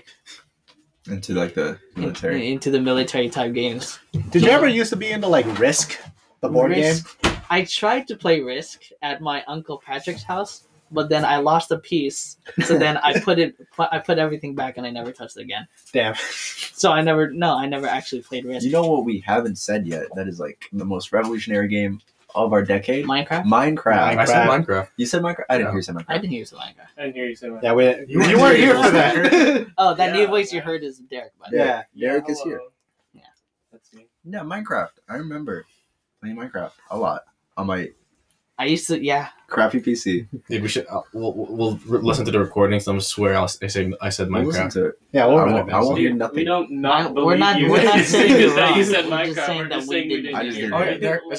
Into like the military. into the military type games. Did you ever used to be into like Risk, the board Risk. I tried to play Risk at my uncle Patrick's house, but then I lost a piece. So then I put everything back and I never touched it again. game? Damn. So I never actually played Risk. You know what we haven't said yet? That is like the most revolutionary game of our decade. Minecraft? Minecraft. I said Minecraft. You said Minecraft? I didn't hear you say Minecraft. I didn't hear you say Minecraft. I didn't hear you say that. Yeah, You you weren't here for that. Oh, that new Yeah. voice you heard is Derek. By the way. Yeah. Derek is here. hello. Yeah. That's me. Yeah, Minecraft. I remember playing Minecraft a lot on my I used to, yeah. crappy PC. Dude, we should. We'll listen to the recordings. I'm swear I said We'll listen Minecraft. to it. Yeah, we'll I run won't- it I back. won't hear Dude, nothing. we don't not We're believe not- you. we're not saying you're that wrong. you said We're just Minecraft. saying We're that just we saying we didn't didn't I just hear didn't you. Oh yeah, Derek, Like,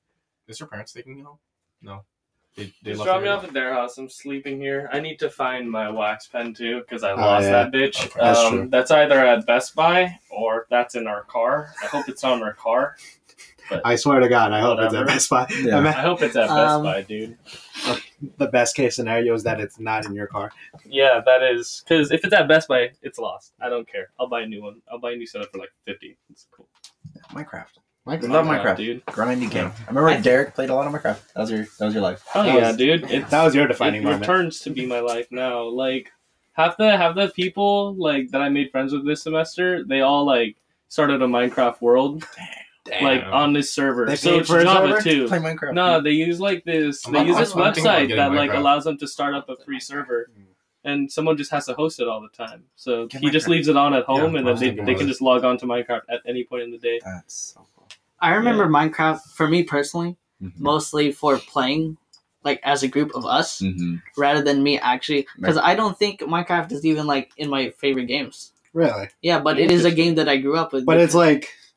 is your parents taking you home? No. They Just left drop you me here? off at their house. I'm sleeping here. I need to find my wax pen too because I Oh, lost yeah. that bitch. Okay. That's true. That's either at Best Buy or that's in our car. I hope it's on our car. I swear to God, I hope it's at Whatever. Best Buy. Yeah. I mean, I hope it's at Best Um, Buy, dude. the best case scenario is that it's not in your car. Yeah, that is because if it's at Best Buy, it's lost. I don't care. I'll buy a new one. I'll buy a new setup for like 50. It's cool. Minecraft. Minecraft. Love Minecraft. dude. Grindy game. I remember Derek played a lot of Minecraft. That was your life. Oh That yeah, was- dude. It's, That was your defining it moment. returns to be my life now. Like half the people like that I made friends with this semester, they all like started a Minecraft world Damn. like on this server. They So paid it's for a Java server? too. Play Minecraft. No, they use like this. I'm They not- use this I'm thinking about website getting that like Minecraft. allows them to start up a free server, and someone just has to host it all the time. So Get he just Minecraft. leaves it on at home, Yeah, and I then was they, thinking they about can it. just log on to Minecraft at any point in the day. That's so cool. I remember Minecraft, for me personally, Mhm. mostly for playing, like, as a group of us, Mm-hmm. rather than me actually. Because I don't think Minecraft is even, like, in my favorite games. Really? Yeah, but it is a game that I grew up with. But it's like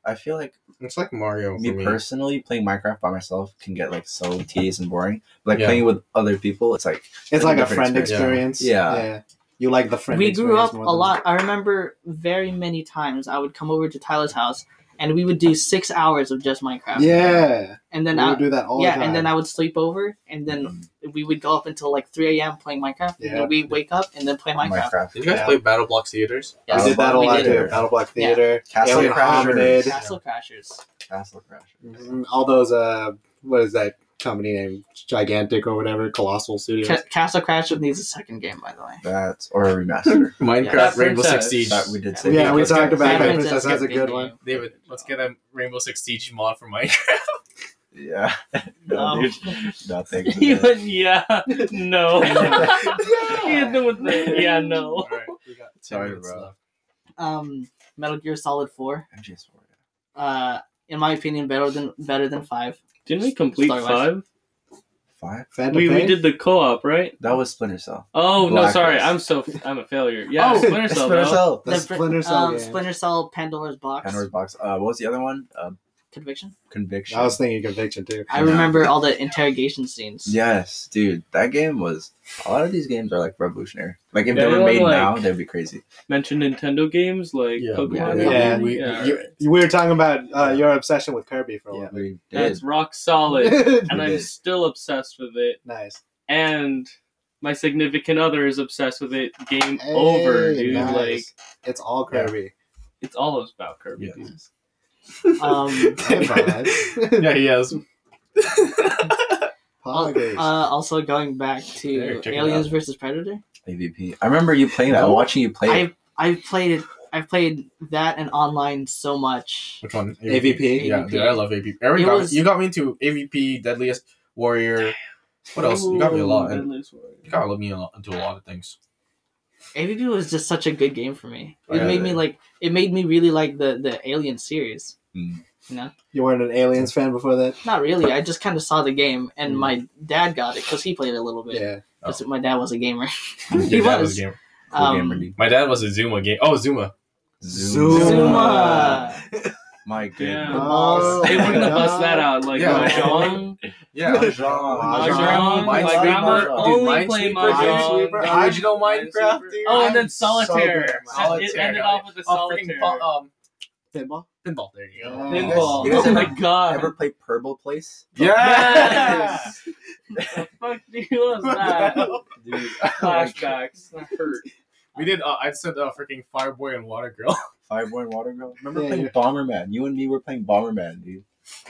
I feel like It's like Mario me for me. personally playing Minecraft by myself can get like so tedious and boring. But like Yeah. playing with other people, it's like It's like a different friend experience. Yeah. You like the friend We grew experience up more a than- lot. I remember very many times I would come over to Tyler's house and we would do 6 hours of just Minecraft. Yeah. And then We I would do that all the time. and then I would sleep over and then we would go up until like 3 a.m. playing Minecraft. And Yeah. then we'd wake up and then play Minecraft. Minecraft. Did you guys Yeah. play Battle Block Theaters? Yes, we did that a we lot did. too. Battle Block Theater, Castle Alien Crashers. Hominid, Castle Crashers. Castle Crashers. all those. What is that company name? Gigantic or whatever. Colossal Studios. Castle Crashers needs a second game, by the way. That's or a remaster. Minecraft That Rainbow Six Princess. Siege. that we did say. Yeah, we Let's talked get- about David, that. Princess has a big good game. one. David, let's get a Rainbow Six Siege mod for Minecraft. Yeah. No, dude. No, thanks. He went, yeah, no. He hit them with the, yeah, no. All right, we got 10 Sorry, minutes bro. left. Metal Gear Solid 4. MGS4. In my opinion, better than 5. Didn't we complete Story-wise. 5? 5? Phantom We Pain? did the co-op, right? That was Splinter Cell. Oh, no, sorry. Blacklist. I'm a failure. Yeah, Oh, Splinter Cell, Splinter though. Cell. The Splinter Cell game. Splinter Cell Pandora's Box. Pandora's Box. What was the other one? Conviction. Conviction. I was thinking Conviction too. I remember all the interrogation scenes. Yes, dude. That game was. A lot of these games are like revolutionary. Like if Yeah, they were anyone, made like- now, they'd be crazy. Mention Nintendo games like Yeah, Pokemon. yeah, we- yeah. We were talking about your obsession with Kirby for a Yeah, little bit. we That's did. rock solid, and We I'm did. still obsessed with it. Nice. And my significant other is obsessed with it. Game over, Hey, dude. nice. Like It's all Kirby. it's all about Kirby. Yeah. dude. Yeah, he has. Poggers. Also going back There, to check it Aliens out. versus Predator. AVP. I remember you playing that. I'm watching you play it. I've played it. I've played that and online so much. Which one? AVP? Yeah, dude, I love AVP. Aaron It got was- you got me into AVP, Deadliest Warrior. What else? You got me a lot. And you got me into a lot of things. AVP was just such a good game for me. Oh, It yeah, made it me is. like. It made me really like the Alien series. Mm. You know, You weren't an Aliens fan before that? not really. I just kind of saw the game, and Mm. my dad got it because he played it a little bit. Yeah. 'Cause my dad was a gamer. Your he dad was. a gamer. Cool gamer, dude. My dad was a Zuma game. Oh, Zuma. Zuma. My Yeah. goodness. Oh, Hey, we're gonna my bust God. that out. Like Yeah. Mahjong. Yeah. Mahjong. Mahjong. My Minesweeper. grandma Dude, only played Minesweeper, Mahjong. dude. How'd you know Minecraft, dude? Oh, and then I'm so solitaire. good. It Solitaire, ended yeah. off with the Oh, solitaire. freaking Pinball? pinball. There you go. Yeah. Pinball. You guys Oh my ever- god. Ever play Purple Place? Yes. The fuck dude, what was that? Dude, Flashbacks. That hurt. We did. I said freaking Fireboy and Water Girl. Fireboy and Water Girl. Remember Yeah, playing yeah. Bomberman? You and me were playing Bomberman, dude.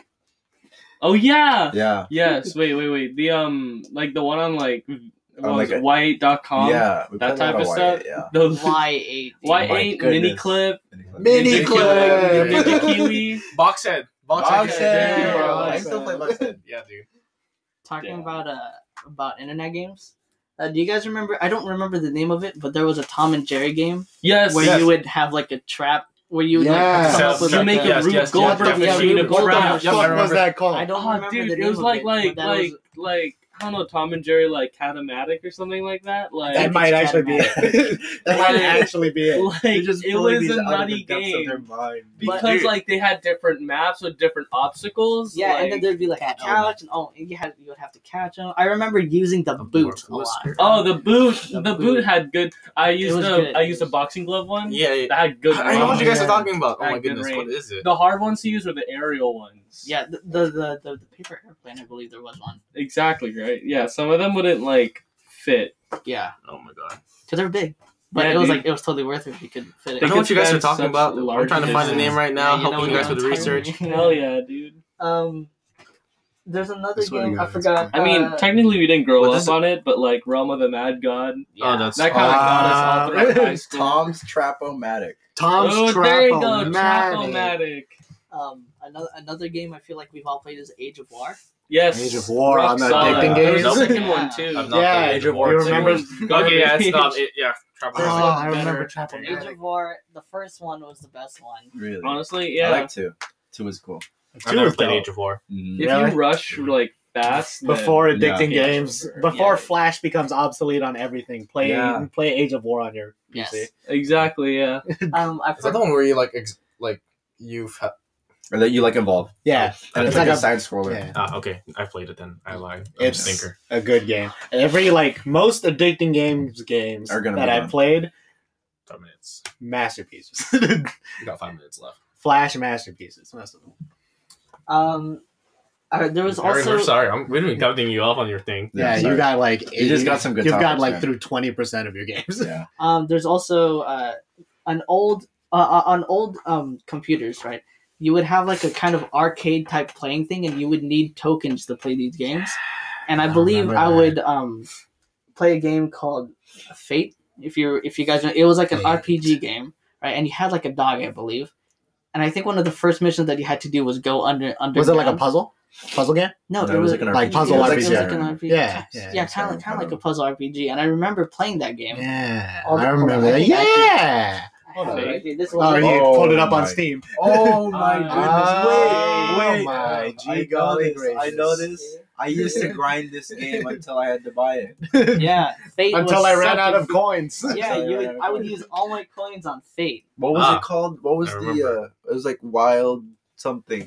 Oh yeah. Yeah. Yes. Wait. The like the one on like On, like, a- white.com. Yeah. We That played a lot type of of stuff. White, yeah. Those Y8. Y8 my mini goodness. clip. Mini Ninja clip. Ninja Kiwi. Box head. Box Box head. Yeah, Bro, Box I still play Box head. Yeah, dude. Talking Yeah. about internet games. Do you guys remember? I don't remember the name of it, but there was a Tom and Jerry game Yes. where Yes. you would have like a trap where you would Yeah. like come up with You like, make a, a Rube yes, Goldberg yes, machine Rube of Goldberg crap. machine. I What was remember. that called? I don't Oh, remember dude, the name it was of like it, but that was- I don't know, Tom and Jerry like Catamatic or something like that. Like That might actually be it. That might Like- actually be it. like They're just it pulling was these a out of the nutty depths of game their mind. because Dude. like they had different maps with different obstacles. Yeah, like, and then there'd be like a catch, and you would have to catch them. I remember using the boot a lot. oh the boot, The the boot. boot had good. I used was a good. I used a boxing glove one. Yeah. that had good. I know what you guys Yeah. are talking about. Oh That my good goodness, range. what is it? The hard ones to use were the aerial ones. Yeah, the paper airplane. I believe there was one. exactly right. Yeah, some of them wouldn't like fit. Yeah, Oh my god. because they're big. But Yeah, it was dude. like it was totally worth it if you could fit it. I know what you guys are spend talking such about. I'm large trying to find the distances. name right now, Yeah, helping you guys with the research. Hell yeah, dude. There's another This one game you I got. forgot. I mean, technically we didn't grow What up is it? on it, but like Realm of the Mad God, Oh, that's that kind of got us all throughout high school. Tom's Trapomatic. Tom's Oh, there you go, Trapomatic. Trapomatic. another game I feel like we've all played is Age of War. Yes, Age of War rock on the solid. addicting There's games. a second Yeah. one too. I've not Yeah, played Age of War. War. You remember? Okay, yeah, it's not. Trap Oh, One's I remember better. Age Trapomatic. of War, the first one was the best one. Really? Honestly, I yeah. like 2. 2 is cool. I've never Two is played dope. Age of War. Mhm. If Really? you rush like fast then- Before addicting Yeah. games, before Yeah. Flash becomes obsolete on everything, play Yeah. play Age of War on your PC. Yes. exactly, yeah. I Is that the one where you like you've Or that you like Evolve. Yeah, And it's like a side scroller. yeah. Okay, I played it then. I lied. I'm a It's stinker. a good game. Every like most addicting games Are gonna that be I've done. played, 5 minutes. masterpieces. We got 5 minutes left. Flash masterpieces. Most of them. There was Aaron, also we're sorry. We've been cutting you off on your thing. Yeah, sorry. you got like You just got some good You've got topics, like man. through 20% of your games. Yeah. there's also an old on old computers, right? You would have like a kind of arcade type playing thing, and you would need tokens to play these games. And I believe remember I that. would play a game called Fate. If you guys know, it was like an Fate. RPG game, right? And you had like a dog, I believe. And I think one of the first missions that you had to do was go under. Was it like a puzzle game? No, No, it was like an Like RPG. puzzle it was RPG. It was like an RPG. Yeah, yeah, kind of like a puzzle RPG. And I remember playing that game. Yeah, All the- I remember I that. think I Yeah. I have it right here. This Oh, was you Oh pulled it up on my- Steam. Oh my Oh goodness! Wait, my I G know golly this. I gracious. know this. I used to grind this game until I had to buy it. yeah, Fate Until was I ran such out a- of coins. Yeah, Until I ran out of I would coins. use all my coins on Fate. What was Ah, it called? What was I the? remember. It was like Wild something.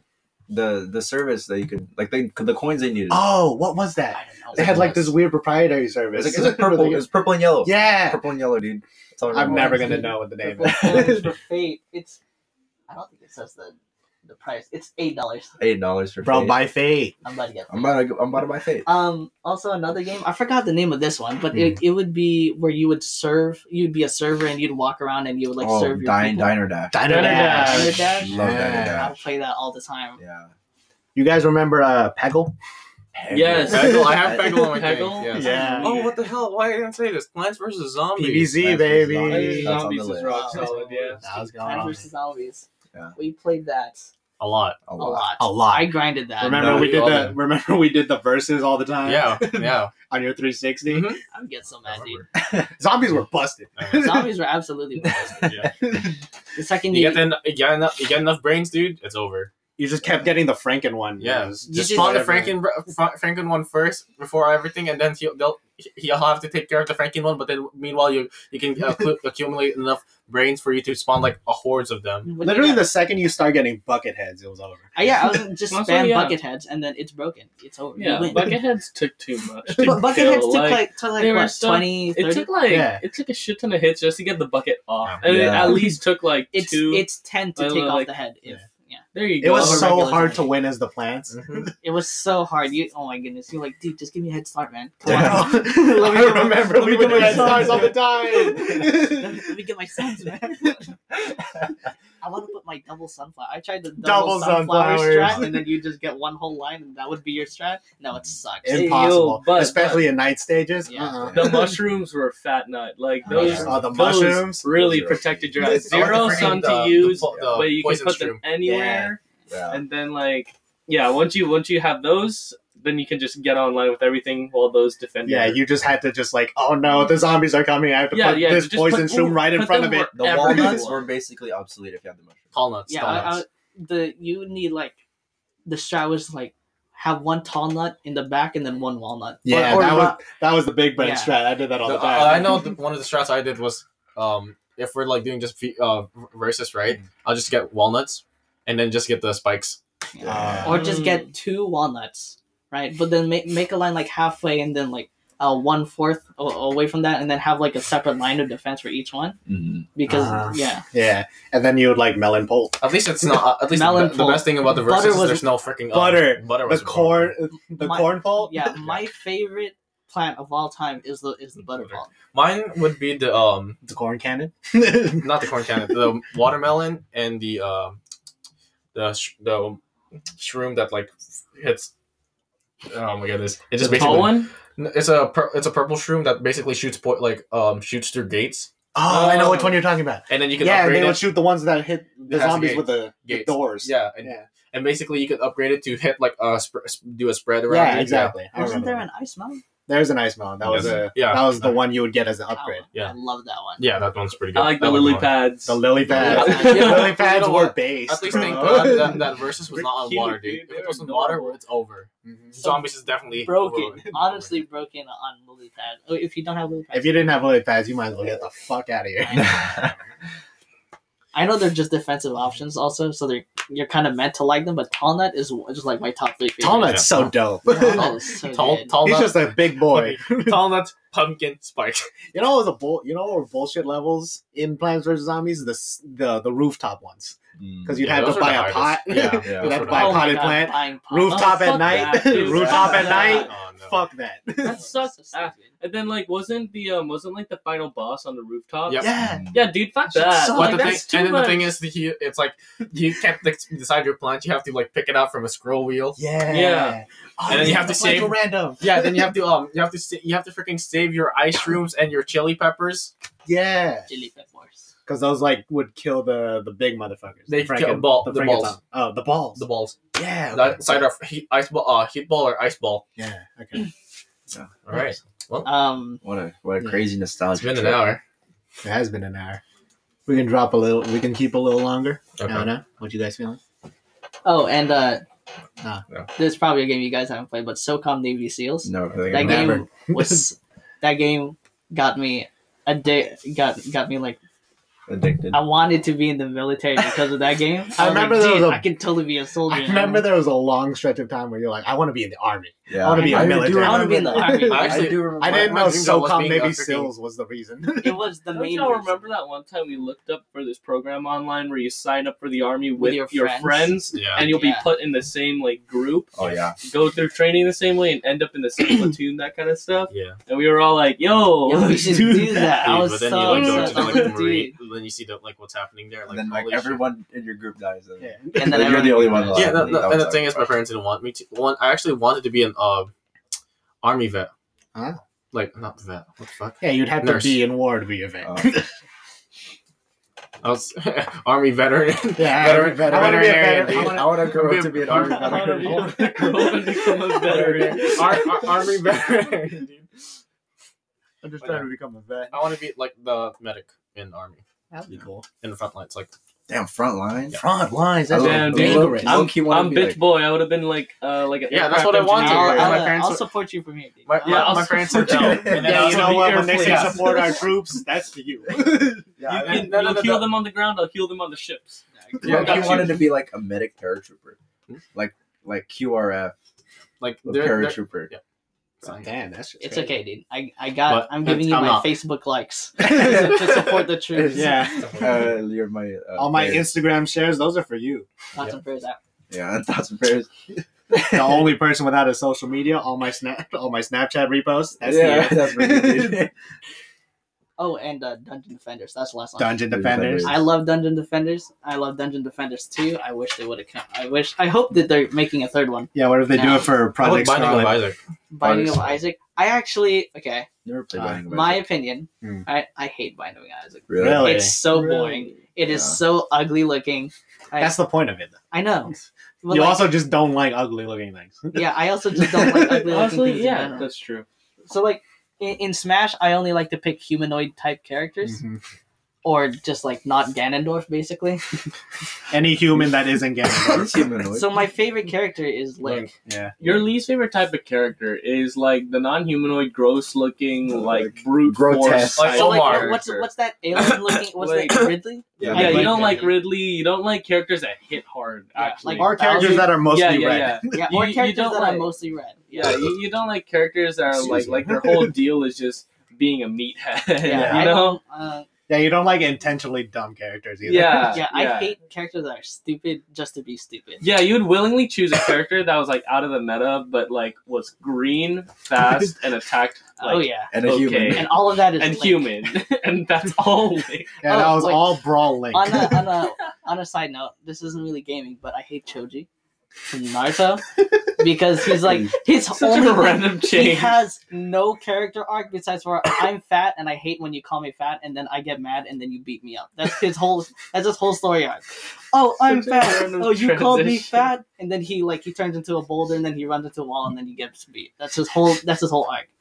The service that you could like the coins they needed. Oh, what was I that? don't know. They had like this weird proprietary service. It's like purple. It was purple and yellow. Yeah. Purple and yellow, dude. That's all I I'm remember. never gonna know what the name Coins is. for Fate. It's I don't think it says the price. It's $8. $8 for Bro, Fate. buy Fate. I'm about to get. I'm Fate. about to buy Fate. Also another game. I forgot the name of this one, but it would be where you would serve. You'd be a server and you'd walk around and you would like serve your people. Diner Dash. Diner Diner Dash. Diner Dash? Love Diner Yeah. Dash. I would play that all the time. Yeah. You guys remember Peggle? Yes. Peggle, I have Peggle on my Peggle? thing. Yes. Yeah. Oh, what the hell? Why didn't I say this? Plants vs. Zombies. PVZ, That's baby. Zombies. That's on Zombies the is list. rock solid, yeah. That was going Plants on. vs Zombies. Yeah. We played that A lot. A a lot. lot. A lot. I grinded that. Remember No, we did all the did. remember we did the verses all the time? Yeah, yeah. On your 360. Mhm. I would get so I mad, dude. remember. Zombies were busted. Zombies were absolutely busted. Yeah. The second You you, get enough brains, dude. It's over. You just kept getting the Franken one. Yeah, It was You just just- spawn the Franken one first before everything, and then he'll have to take care of the Franken one. But then meanwhile, you can accumulate enough brains for you to spawn like a hordes of them. Literally, the second you start getting bucket heads, it was over. Yeah, I was just Also, spam yeah. bucket heads and then it's broken. It's over. Yeah, You win. Bucketheads took too much. To Bucket kill. heads took like they were what, so- 20, 30? It took like Yeah. it took a shit ton of hits just to get the bucket off, and Yeah. it at least took like it's two. it's 10 to Like, take off like- the head. If there you It go. was Over so regular hard to zombie. win as the plants. it was so hard. You oh my goodness, you're like, dude, just give me a head start, man. Come Yeah. on. I remember we get would my get stars sons. all the let, time. me, let me get my sons, man. I want to put my double sunflower. I tried the Double double sunflower sunflowers. strat, and then you just get one whole line, and that would be your strat. No, it sucks. Hey, Impossible, but- especially in night stages. Yeah. Uh-uh. The mushrooms were a fat nut. Like those, Yeah. Oh, the those mushrooms. really Those are- protected your ass. I want Zero to freaking sun to the use, the but you can poison put them shroom. anywhere. Yeah. And then like once you have those, then you can just get online with everything while those defend. Yeah, your- you just had to just like, oh no, the zombies are coming. I have to Yeah, put yeah, this just poison put- shroom right in put front them of it. The wherever walnuts you were want. basically obsolete if you had the mushroom. Tall nuts. Yeah, tall nuts. you need like the strat was like have one tall nut in the back and then one walnut. Yeah, Or that was the big brain Yeah. strat. I did that all the The- time. I know one of the strats I did was if we're like doing just versus right, I'll just get walnuts and then just get the spikes. Yeah. or just get two walnuts, right? But then make a line like halfway and then like 1/4 away from that, and then have like a separate line of defense for each one. Mm-hmm. Because Uh-huh. Yeah, and then you would like melon pole, At least it's not. At least Melon the pole. best thing about the Butter versus is was- there's no freaking butter, Butter the was corn, the My- corn pole. yeah, my favorite plant of all time is the butter Butter. plant. Mine would be the the corn cannon. not the corn cannon, the watermelon and the shroom that like hits. Oh my goodness! It just The tall basically one. it's a purple shroom that basically shoots shoots through gates, Oh, I know which one you're talking about. and then you can Yeah, and upgrade they would it. shoot the ones that hit the It has zombies gates. with the Gates. doors. Yeah, Yeah. and basically you could upgrade it to hit like do a spread around. Yeah, it. exactly. I Wasn't remember there that. an ice mountain? There's an ice melon. That was Yeah. that was the one you would get as an upgrade. Yeah. I love that one. Yeah, that one's pretty good. I like the That lily one. pads. The lily pads. Yeah. Lily You pads know were what? based. At least thank bro. God that versus was not on Cute, water, dude. dude. If They it were was on water, adorable. it's over. Mhm. Zombies is definitely Broken, honestly broken on lily pads. Oh, if you don't have lily pads, If you didn't have lily pads, you might as well get the fuck out of here. I know they're just defensive options also, so you're kind of meant to like them. But Tall Nut is just like my top 3 favorite. Tall Nut's so dope. Tall Nut is so Tall, good. tall He's nut, just a big boy. tall nut, pumpkin, spike. You know what was you know what were bullshit levels in Plants vs Zombies? The rooftop ones. Because you'd Yeah, have those to are buy the a pot. hardest. Yeah, You'd those have are to the buy a Oh my potted God, plant. buying pot. Rooftop Oh, at fuck night. that, dude. Rooftop at Fuck night. that. Oh, no. Fuck that. That sucks. So stupid. And then like wasn't like the final boss on the rooftop? Yep. Yeah. Yeah, dude, fuck Shit that. sucks. But Like, the thing, that's too and then the thing much. is, it's like you can't decide your plant. You have to like pick it out from a scroll wheel. Yeah. Yeah. Oh, And then you yeah, have to the plants save- were random. Yeah, then you have to freaking save your ice shrooms and your chili peppers. Yeah. Chili peppers. Because those like would kill the big motherfuckers. They The kill Franken- the Franken- balls. Oh, the balls. The balls. Yeah. That side of heat ball or ice ball. Yeah. Okay. All right, Um, What a Yeah. crazy nostalgia. it's been an trip. hour. It has been an hour. We can drop a little. We can keep a little longer. Okay. I don't know. What you guys feeling? oh, and No. this is probably a game you guys haven't played, but SOCOM Navy SEAls. No, That game. Never. game was that game got me got me like Addicted. I wanted to be in the military because of that game. I was remember like, there was "Dude, a- I can totally be a soldier. I remember there was a long stretch of time where you're like, I want to be in the army. Yeah. I wanna be a do military. I wanna be in the remember- army. I actually- do remember. I didn't my know dream job was SOCOM being Navy a freaking- SEAls was the reason. It was the Don't main. y'all reason. remember that one time we looked up for this program online where you sign up for the army With with, your your friends? friends, Yeah. and you'll be Yeah. put in the same like group, Oh yeah. go through training the same way, and end up in the same platoon, that kind of stuff. Yeah. And we were all like, "Yo, Yeah, we let's should do do that. I Dude, was but then so you like go upset. to the, like, Dude. marine, then you see what's happening there. Like, And then like holy shit. everyone in your group dies. And Yeah. And then you're the only one alive. Yeah, That and was the thing is, my parents didn't want me to. I actually wanted to be an army vet. Huh? Like not vet. What the fuck? Yeah, you'd have Nurse. to be in war to be a vet. I was army veteran. Yeah, Veteran- I want to be a veterinarian, veteran. dude. I want to grow Be up a- to be an I army wanna- I veteran. wanna be- grow up and become a veteran. Army veteran. Dude. I'm just trying to become a vet. I want to be like the medic in army That'd be cool. in the front lines. Like Damn, front line. Front lines. I That's love- Damn, dude. dangerous. I low-key wanna I'm be bitch like- boy. I would have been like an Yeah, that's aircraft what I wanted. engineer. And my parents I'll would- support you from here. Dude. my, Yeah, I'll my parents said support no. you. And then Yeah, I you was know what? When they say Yeah. support our troops, that's for you. Yeah, You heal them on the ground. I'll heal them on the ships. yeah, got he you. wanted to be like a medic paratrooper, like QRF, Like the they're- paratrooper. yeah. Damn, that's just It's crazy. okay, dude. I'm But giving you I'm my not. Facebook likes to support the troops. Yeah. You're my All my prayers. Instagram shares, those are for you. Thoughts and prayers out. Yeah, thoughts and prayers. The only person without a social media, all my Snapchat reposts, that's yeah, you. that's really good. Oh, and Dungeon Defenders. That's the last one. Dungeon Defenders. I love Dungeon Defenders. I love Dungeon Defenders 2. I wish they would have come. I hope that they're making a third one. Yeah, what if they do No. it for I like Project Binding of Scarlet? Isaac. Binding of Honestly. Isaac. I actually Never played Binding of my Isaac. opinion. Hmm. I hate Binding of Isaac. Really? It's so Really? boring. It is Yeah. so ugly looking. That's the point of it. I know. But You like, also just don't like ugly looking things. yeah. I also just don't like ugly looking Honestly, things. in yeah, general. that's true. So like in Smash, I only like to pick humanoid type characters, Mhm. or just like not Ganondorf, basically. Any human that isn't Ganondorf. It's humanoid. So my favorite character is Link. Yeah. Your least favorite type of character is like the non-humanoid, gross-looking, like brute grotesque. force. Like type So like, Omar. what's that alien looking? What's Like- that Ridley? Yeah, Yeah, you like don't like Ridley. Ridley. You don't like characters that hit hard. Yeah, Actually, like Or characters Bowser. that are mostly yeah, red. yeah. Yeah, You- or you characters don't that are like- mostly red. Yeah, you don't like characters that are Excuse me. like their whole deal is just being a meathead. Yeah, you I know? don't, Yeah, you don't like intentionally dumb characters either. Yeah, I hate characters that are stupid just to be stupid. Yeah, you would willingly choose a character that was like out of the meta, but like was green, fast, and attacked. Like, Oh yeah, and a okay. human. and all of that is and Link. human, and that's all. Link. Yeah, that Oh, was like- all Brawl Link. On a side note, this isn't really gaming, but I hate Choji from Naruto because he's like his Such only a thing- random He change. has no character arc besides for I'm fat and I hate when you call me fat and then I get mad and then you beat me up. That's his whole story arc. Oh, I'm Such a fat. random Oh, you called me transition. fat, and then he turns into a boulder and then he runs into a wall and then he gets beat. That's his whole arc.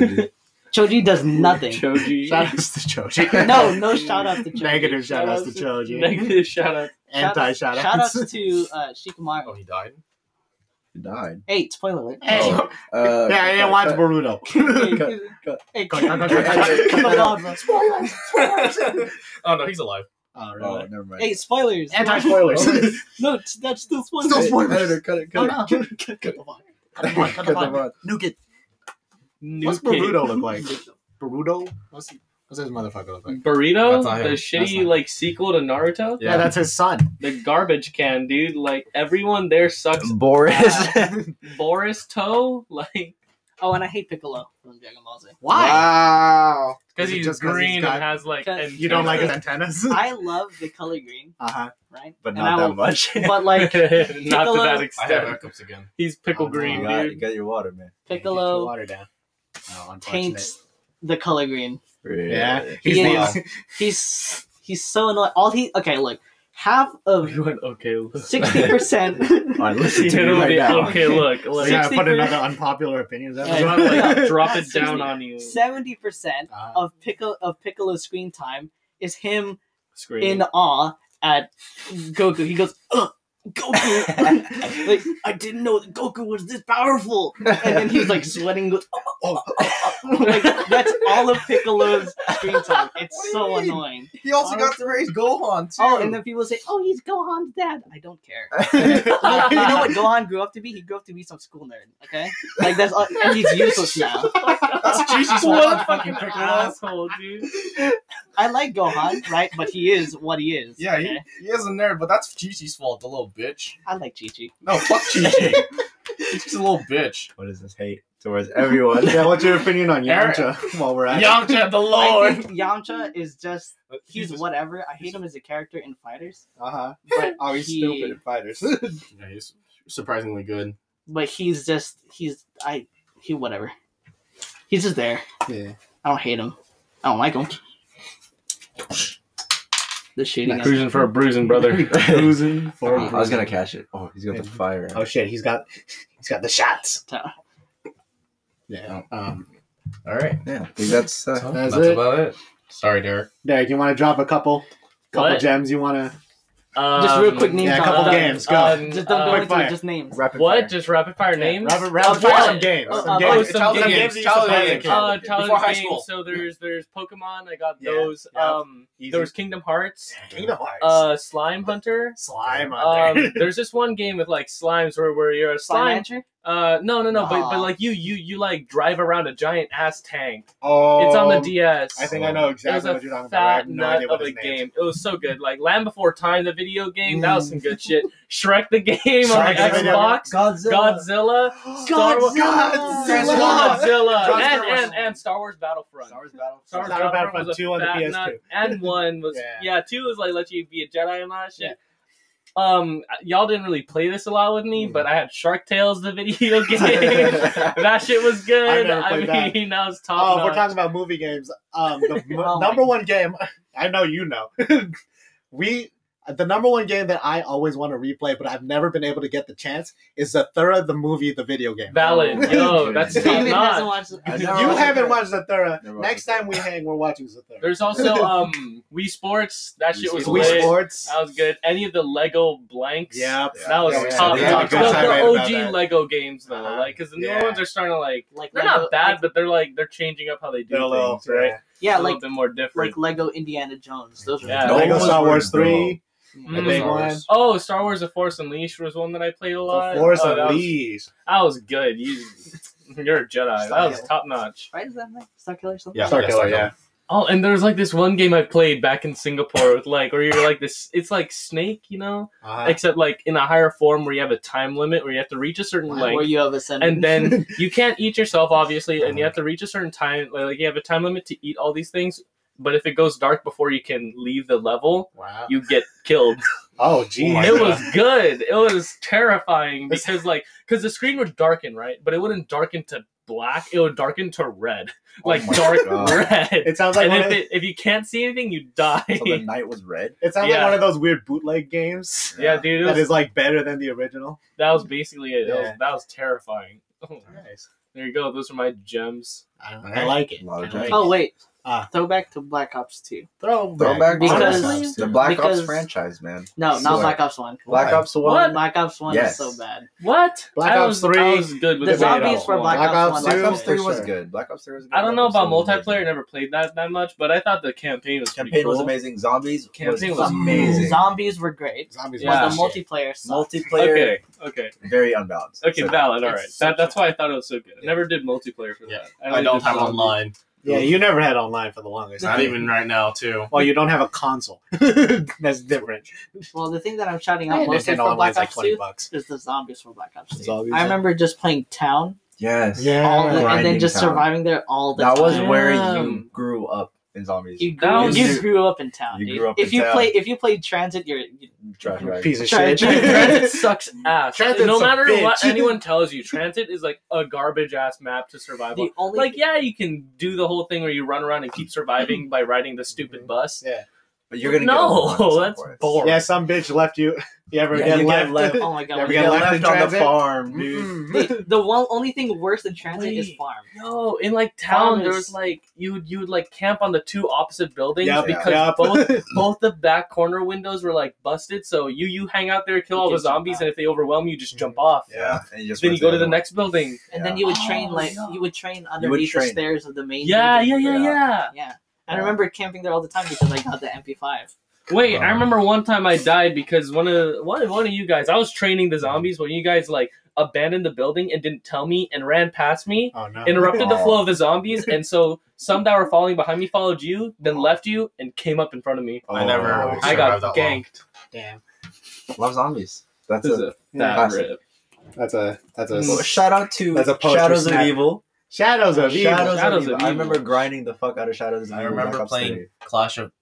Choji does nothing. Choji. Shout outs to Choji. No shout out to Choji. Negative shout outs to Choji. Negative shout out. Anti shout Shout outs. outs to Oh, Shikamaru. he died. He died. Hey, spoiler alert. Hey. Oh, Yeah, I didn't watch Boruto. Hey, Cut. come on, bro. Oh no, he's alive. Oh, Oh, really? never mind. Hey, spoilers. Anti-spoilers. No, that's still spoilers. Still spoilers. Editor, cut it, Oh, cut no. it. Cut the VOD. Cut the VOD. Cut the VOD. Nuke it. What's New kid. Boruto look like? Boruto? What's his motherfucker look like? Burrito, That's not the him. That's shitty not him. like sequel to Naruto, Yeah, that's his son. the garbage can, dude. Like everyone there sucks. Boris. Boris Toe, like Oh, and I hate Piccolo from Dragon Ball Z. Why? Wow. because Is it he's just 'cause green he's got- and has like. 'Cause antennas. You don't like his antennas? I love the color green, Uh-huh. right? But And not I that will- much. But like not to Piccolo- that I have extent. backups again. He's pickle Oh, no. green, you dude. got your water, man. Get your Piccolo water down. Oh, unfortunate. taints the color green. Yeah. He He's is- the- He's so annoying. Okay, look, half of We went, okay, look. 60%. Alright, listen You to me know, right the- now. okay, look. We Like, gotta put 60%. another unpopular opinions Yeah. I'm episode. gonna, like, drop it 60. down on you. 70% Uh, of Piccolo's screen time is him Screaming. in awe at Goku. He goes, ugh, Goku! Like, I didn't know that Goku was this powerful! And then he's like sweating, and goes, like, that's all of Piccolo's screen time. It's What do you so mean? annoying. He also got to raise Gohan too. Oh, and then people say, oh, he's Gohan's dad. I don't care. You know what Gohan grew up to be? He grew up to be some school nerd, okay? Like, that's all, and he's useless now. That's Chi-Chi's What fault. a fucking asshole, dude. I like Gohan, right? But he is what he is. Yeah, okay? he is a nerd, but that's Chi-Chi's fault, the little bitch. I like Chi-Chi. No, fuck Chi-Chi. He's a little bitch. What is this hate towards everyone? yeah, what's your opinion on Eric- Yamcha while we're at it? Yamcha, the I Lord. think Yamcha is just, he's just- whatever. I hate him as a character in Fighters. Uh-huh. But Oh, he's he- stupid at fighters. Yeah, he's surprisingly good. But he's whatever. He's just there. yeah. I don't hate him. I don't like him. The shooting. Cruising for a bruising, brother. Cruising for I was gonna catch it. Oh, he's got the fire. Oh shit, he's got the shots. Ta- Yeah. All right. Yeah, I think that's. So, That's that's it. about it. Sorry, Derek. Derek, you want to drop a couple What? gems? You want to? Just real quick name yeah, a drop. couple games. Go. Just don't go quick into fire. it, just names. rapid What? fire. Just rapid fire names? Rapid Oh, fire what? some games. Oh, Some oh, games. some childhood games. games. Childhood Childhood games. games. Childhood Before high games. school. So there's Pokemon. I got Yeah, those. yeah. Easy. There was Kingdom Hearts. Kingdom Hearts. Slime Hunter. Slime on there. There's this one game with like slimes where you're a Slime slime. Rancher? No, but Aw. like you like drive around a giant ass tank. Oh, It's on the DS. I think I know It was exactly a what you're talking about. I have fat no nut idea what of a his name game. It was so good. Like Land Before Time, the video game. That was some good shit. Shrek the game on Shrek the the video Xbox. Godzilla. Star Wars. Godzilla. And Star Wars Battlefront. Star Wars Battlefront. Star Wars Star Wars Battlefront Battlefront was a 2 on the fat PS2. nut, and 1 was Yeah. 2 was like let you be a Jedi and all that shit. Y'all didn't really play this a lot with me, but I had Shark Tales, the video game. That shit was good. I've never I played that. mean, that was Oh, top if we're notch. talking about movie games. The Oh number my- one game, I know you know. The number one game that I always want to replay, but I've never been able to get the chance, is Zathura, the movie, the video game. Valid, yo, that's top David hasn't notch. watched it. I You never watched haven't Zathura. watched Zathura. Never watched Next time we hang, we're watching Zathura. There's also Wii Sports. That shit was Wii lit. Sports. That was good. Any of the Lego blanks. Yep. That was Yeah, top we notch. talked The, good time the about OG that. Lego games though, Uh-huh. like because the newer Yeah. ones are starting to like Like they're Lego, not bad, like- but they're changing up how they do They're a little, things, right? Yeah, a little like bit more different. Lego Indiana Jones. Those are Yeah. No Lego one's Star were Wars 3. Mm. The big Star one. Wars. Oh, Star Wars: The Force Unleashed was one that I played a lot. The Force Oh, that was- Unleashed. That was good. You're a Jedi. That was top notch. right? Is that right? Star Killer or something? Yeah. Star Killer, yeah. Oh, and there was like this one game I played back in Singapore with like, where you're like this. It's like Snake, you know, except like in a higher form where you have a time limit where you have to reach a certain Where length. you have ascended. And then you can't eat yourself, obviously, and you have to reach a certain time. Like you have a time limit to eat all these things. But if it goes dark before you can leave the level, Wow. you get killed. Oh, geez. my It God. was good. It was terrifying because the screen would darken, right? But it wouldn't darken to black. It would darken to red, like my dark God. red. It sounds like And one of, if you can't see anything, you die. So the night was red. it sounds Yeah. like one of those weird bootleg games Yeah, dude, that is like better than the original. that was basically it. Yeah. That was terrifying. Nice. There you go. Those are my gems. I like it. A lot of I like giants. Oh wait, Ah. throwback to Black Ops 2. Throwback Because- honestly, the Black because- Ops franchise, man. No, So, not like, Black Ops 1. Black Why? Ops 1. Black Ops 1 Yes. is so bad. What? Black I Ops was, 3, I was good with The Black zombies Ops for 1. Black Black Ops Ops 1 Black two, Ops 3 for was sure. good. Black Ops 3 was good. I don't know Black about Ops 3 was multiplayer. amazing. Never played that much, but I thought the campaign was pretty Campaign cool. was amazing. Zombies Campaign was was amazing. Zombies were great. Zombies. Yeah. But was the shit. multiplayer sucked. Multiplayer, Okay. very unbalanced. Okay, So, valid. All right. It's such That's a- why I thought it was so good. I Yeah. never did multiplayer for Yeah. that. I only don't did have zombies. online. Yeah, you never had online for the longest. Not even right now, too. Well, you don't have a console. That's different. Well, the thing that I'm shouting out And mostly Nintendo for Black Online's like Ops 20 2 bucks. is the zombies for Black Ops 2. Zombies, I yeah. remember just playing Town yes. Yeah. all the, and then Grinding just Town. surviving there all the That time. was where Damn. you grew up in zombies. You That grew, was- you grew up in Town. You dude. grew up if in you town. if you played Transit, you're Trash bag. Piece of Try- shit. try- Transit sucks ass. Transit's No a matter what bitch. anyone tells you, Transit is like a garbage ass map to survive on. the only Like, yeah, you can do the whole thing where you run around and keep surviving by riding the stupid bus. Yeah. But you're gonna get No, overrun at some that's point. boring. Yeah, some bitch left you. You ever Yeah, get you left? get left. oh my god, Never when get you Get get left left in on the transit? farm, dude. Mm. the only thing worse than Transit is Wait. Farm. No, in like town, Farm there is- was like you would like camp on the two opposite buildings Yep, because yep. both the back corner windows were like busted. So you hang out there, kill You all the can jump zombies, off. and if they overwhelm you, just jump off. Yeah, and you just Then went you go to other the one. next building. And Yeah. then you would Oh, train yeah. you would train underneath the train. stairs of the main Yeah, building. yeah. Yeah. I remember camping there all the time because I got the MP5. Wait, I remember one time I died because one of you guys. I was training the zombies when you guys like abandoned the building and didn't tell me and ran past me, Oh no. interrupted the Aw. flow of the zombies, and so some that were following behind me followed you, then left you and came up in front of me. I never Oh, I got survived that long. ganked. Damn. Love zombies. That's This is a a fat classic. rip. That's a well, shout out to That's a poetry Shadows snap. of Evil. Shadows of Evil. Shadows, Shadows of Evil. of I Evil. remember grinding the fuck out of Shadows of I Evil. remember Black Ops playing 3. Clash of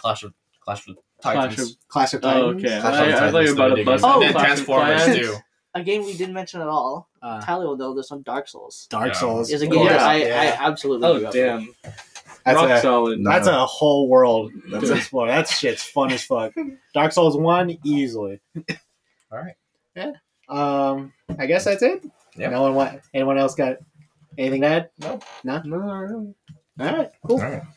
Titans. Clash of Oh, Titans. okay. Clash of I thought you were Titans, about to the bust. video and game. then Clash of Transformers Clans. too. A game we didn't mention at all. Tally will know this one. Dark Souls Dark Yeah. Souls. is a game Yeah. that I Yeah. absolutely grew Oh up damn! That's Rock a, solid. No. that's a whole world That's to a- explore. That shit's fun as fuck. Dark Souls 1, easily. All right. I guess that's it. Yeah. No one anyone else got anything to add? No. No? No. All right, cool. All right.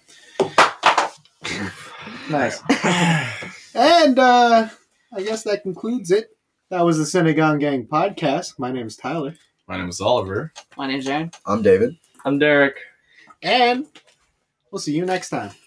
Nice. And I guess that concludes it. That was the Synagogue Gang podcast. My name is Tyler. My name is Oliver. My name's Aaron. I'm David. I'm Derek. And we'll see you next time.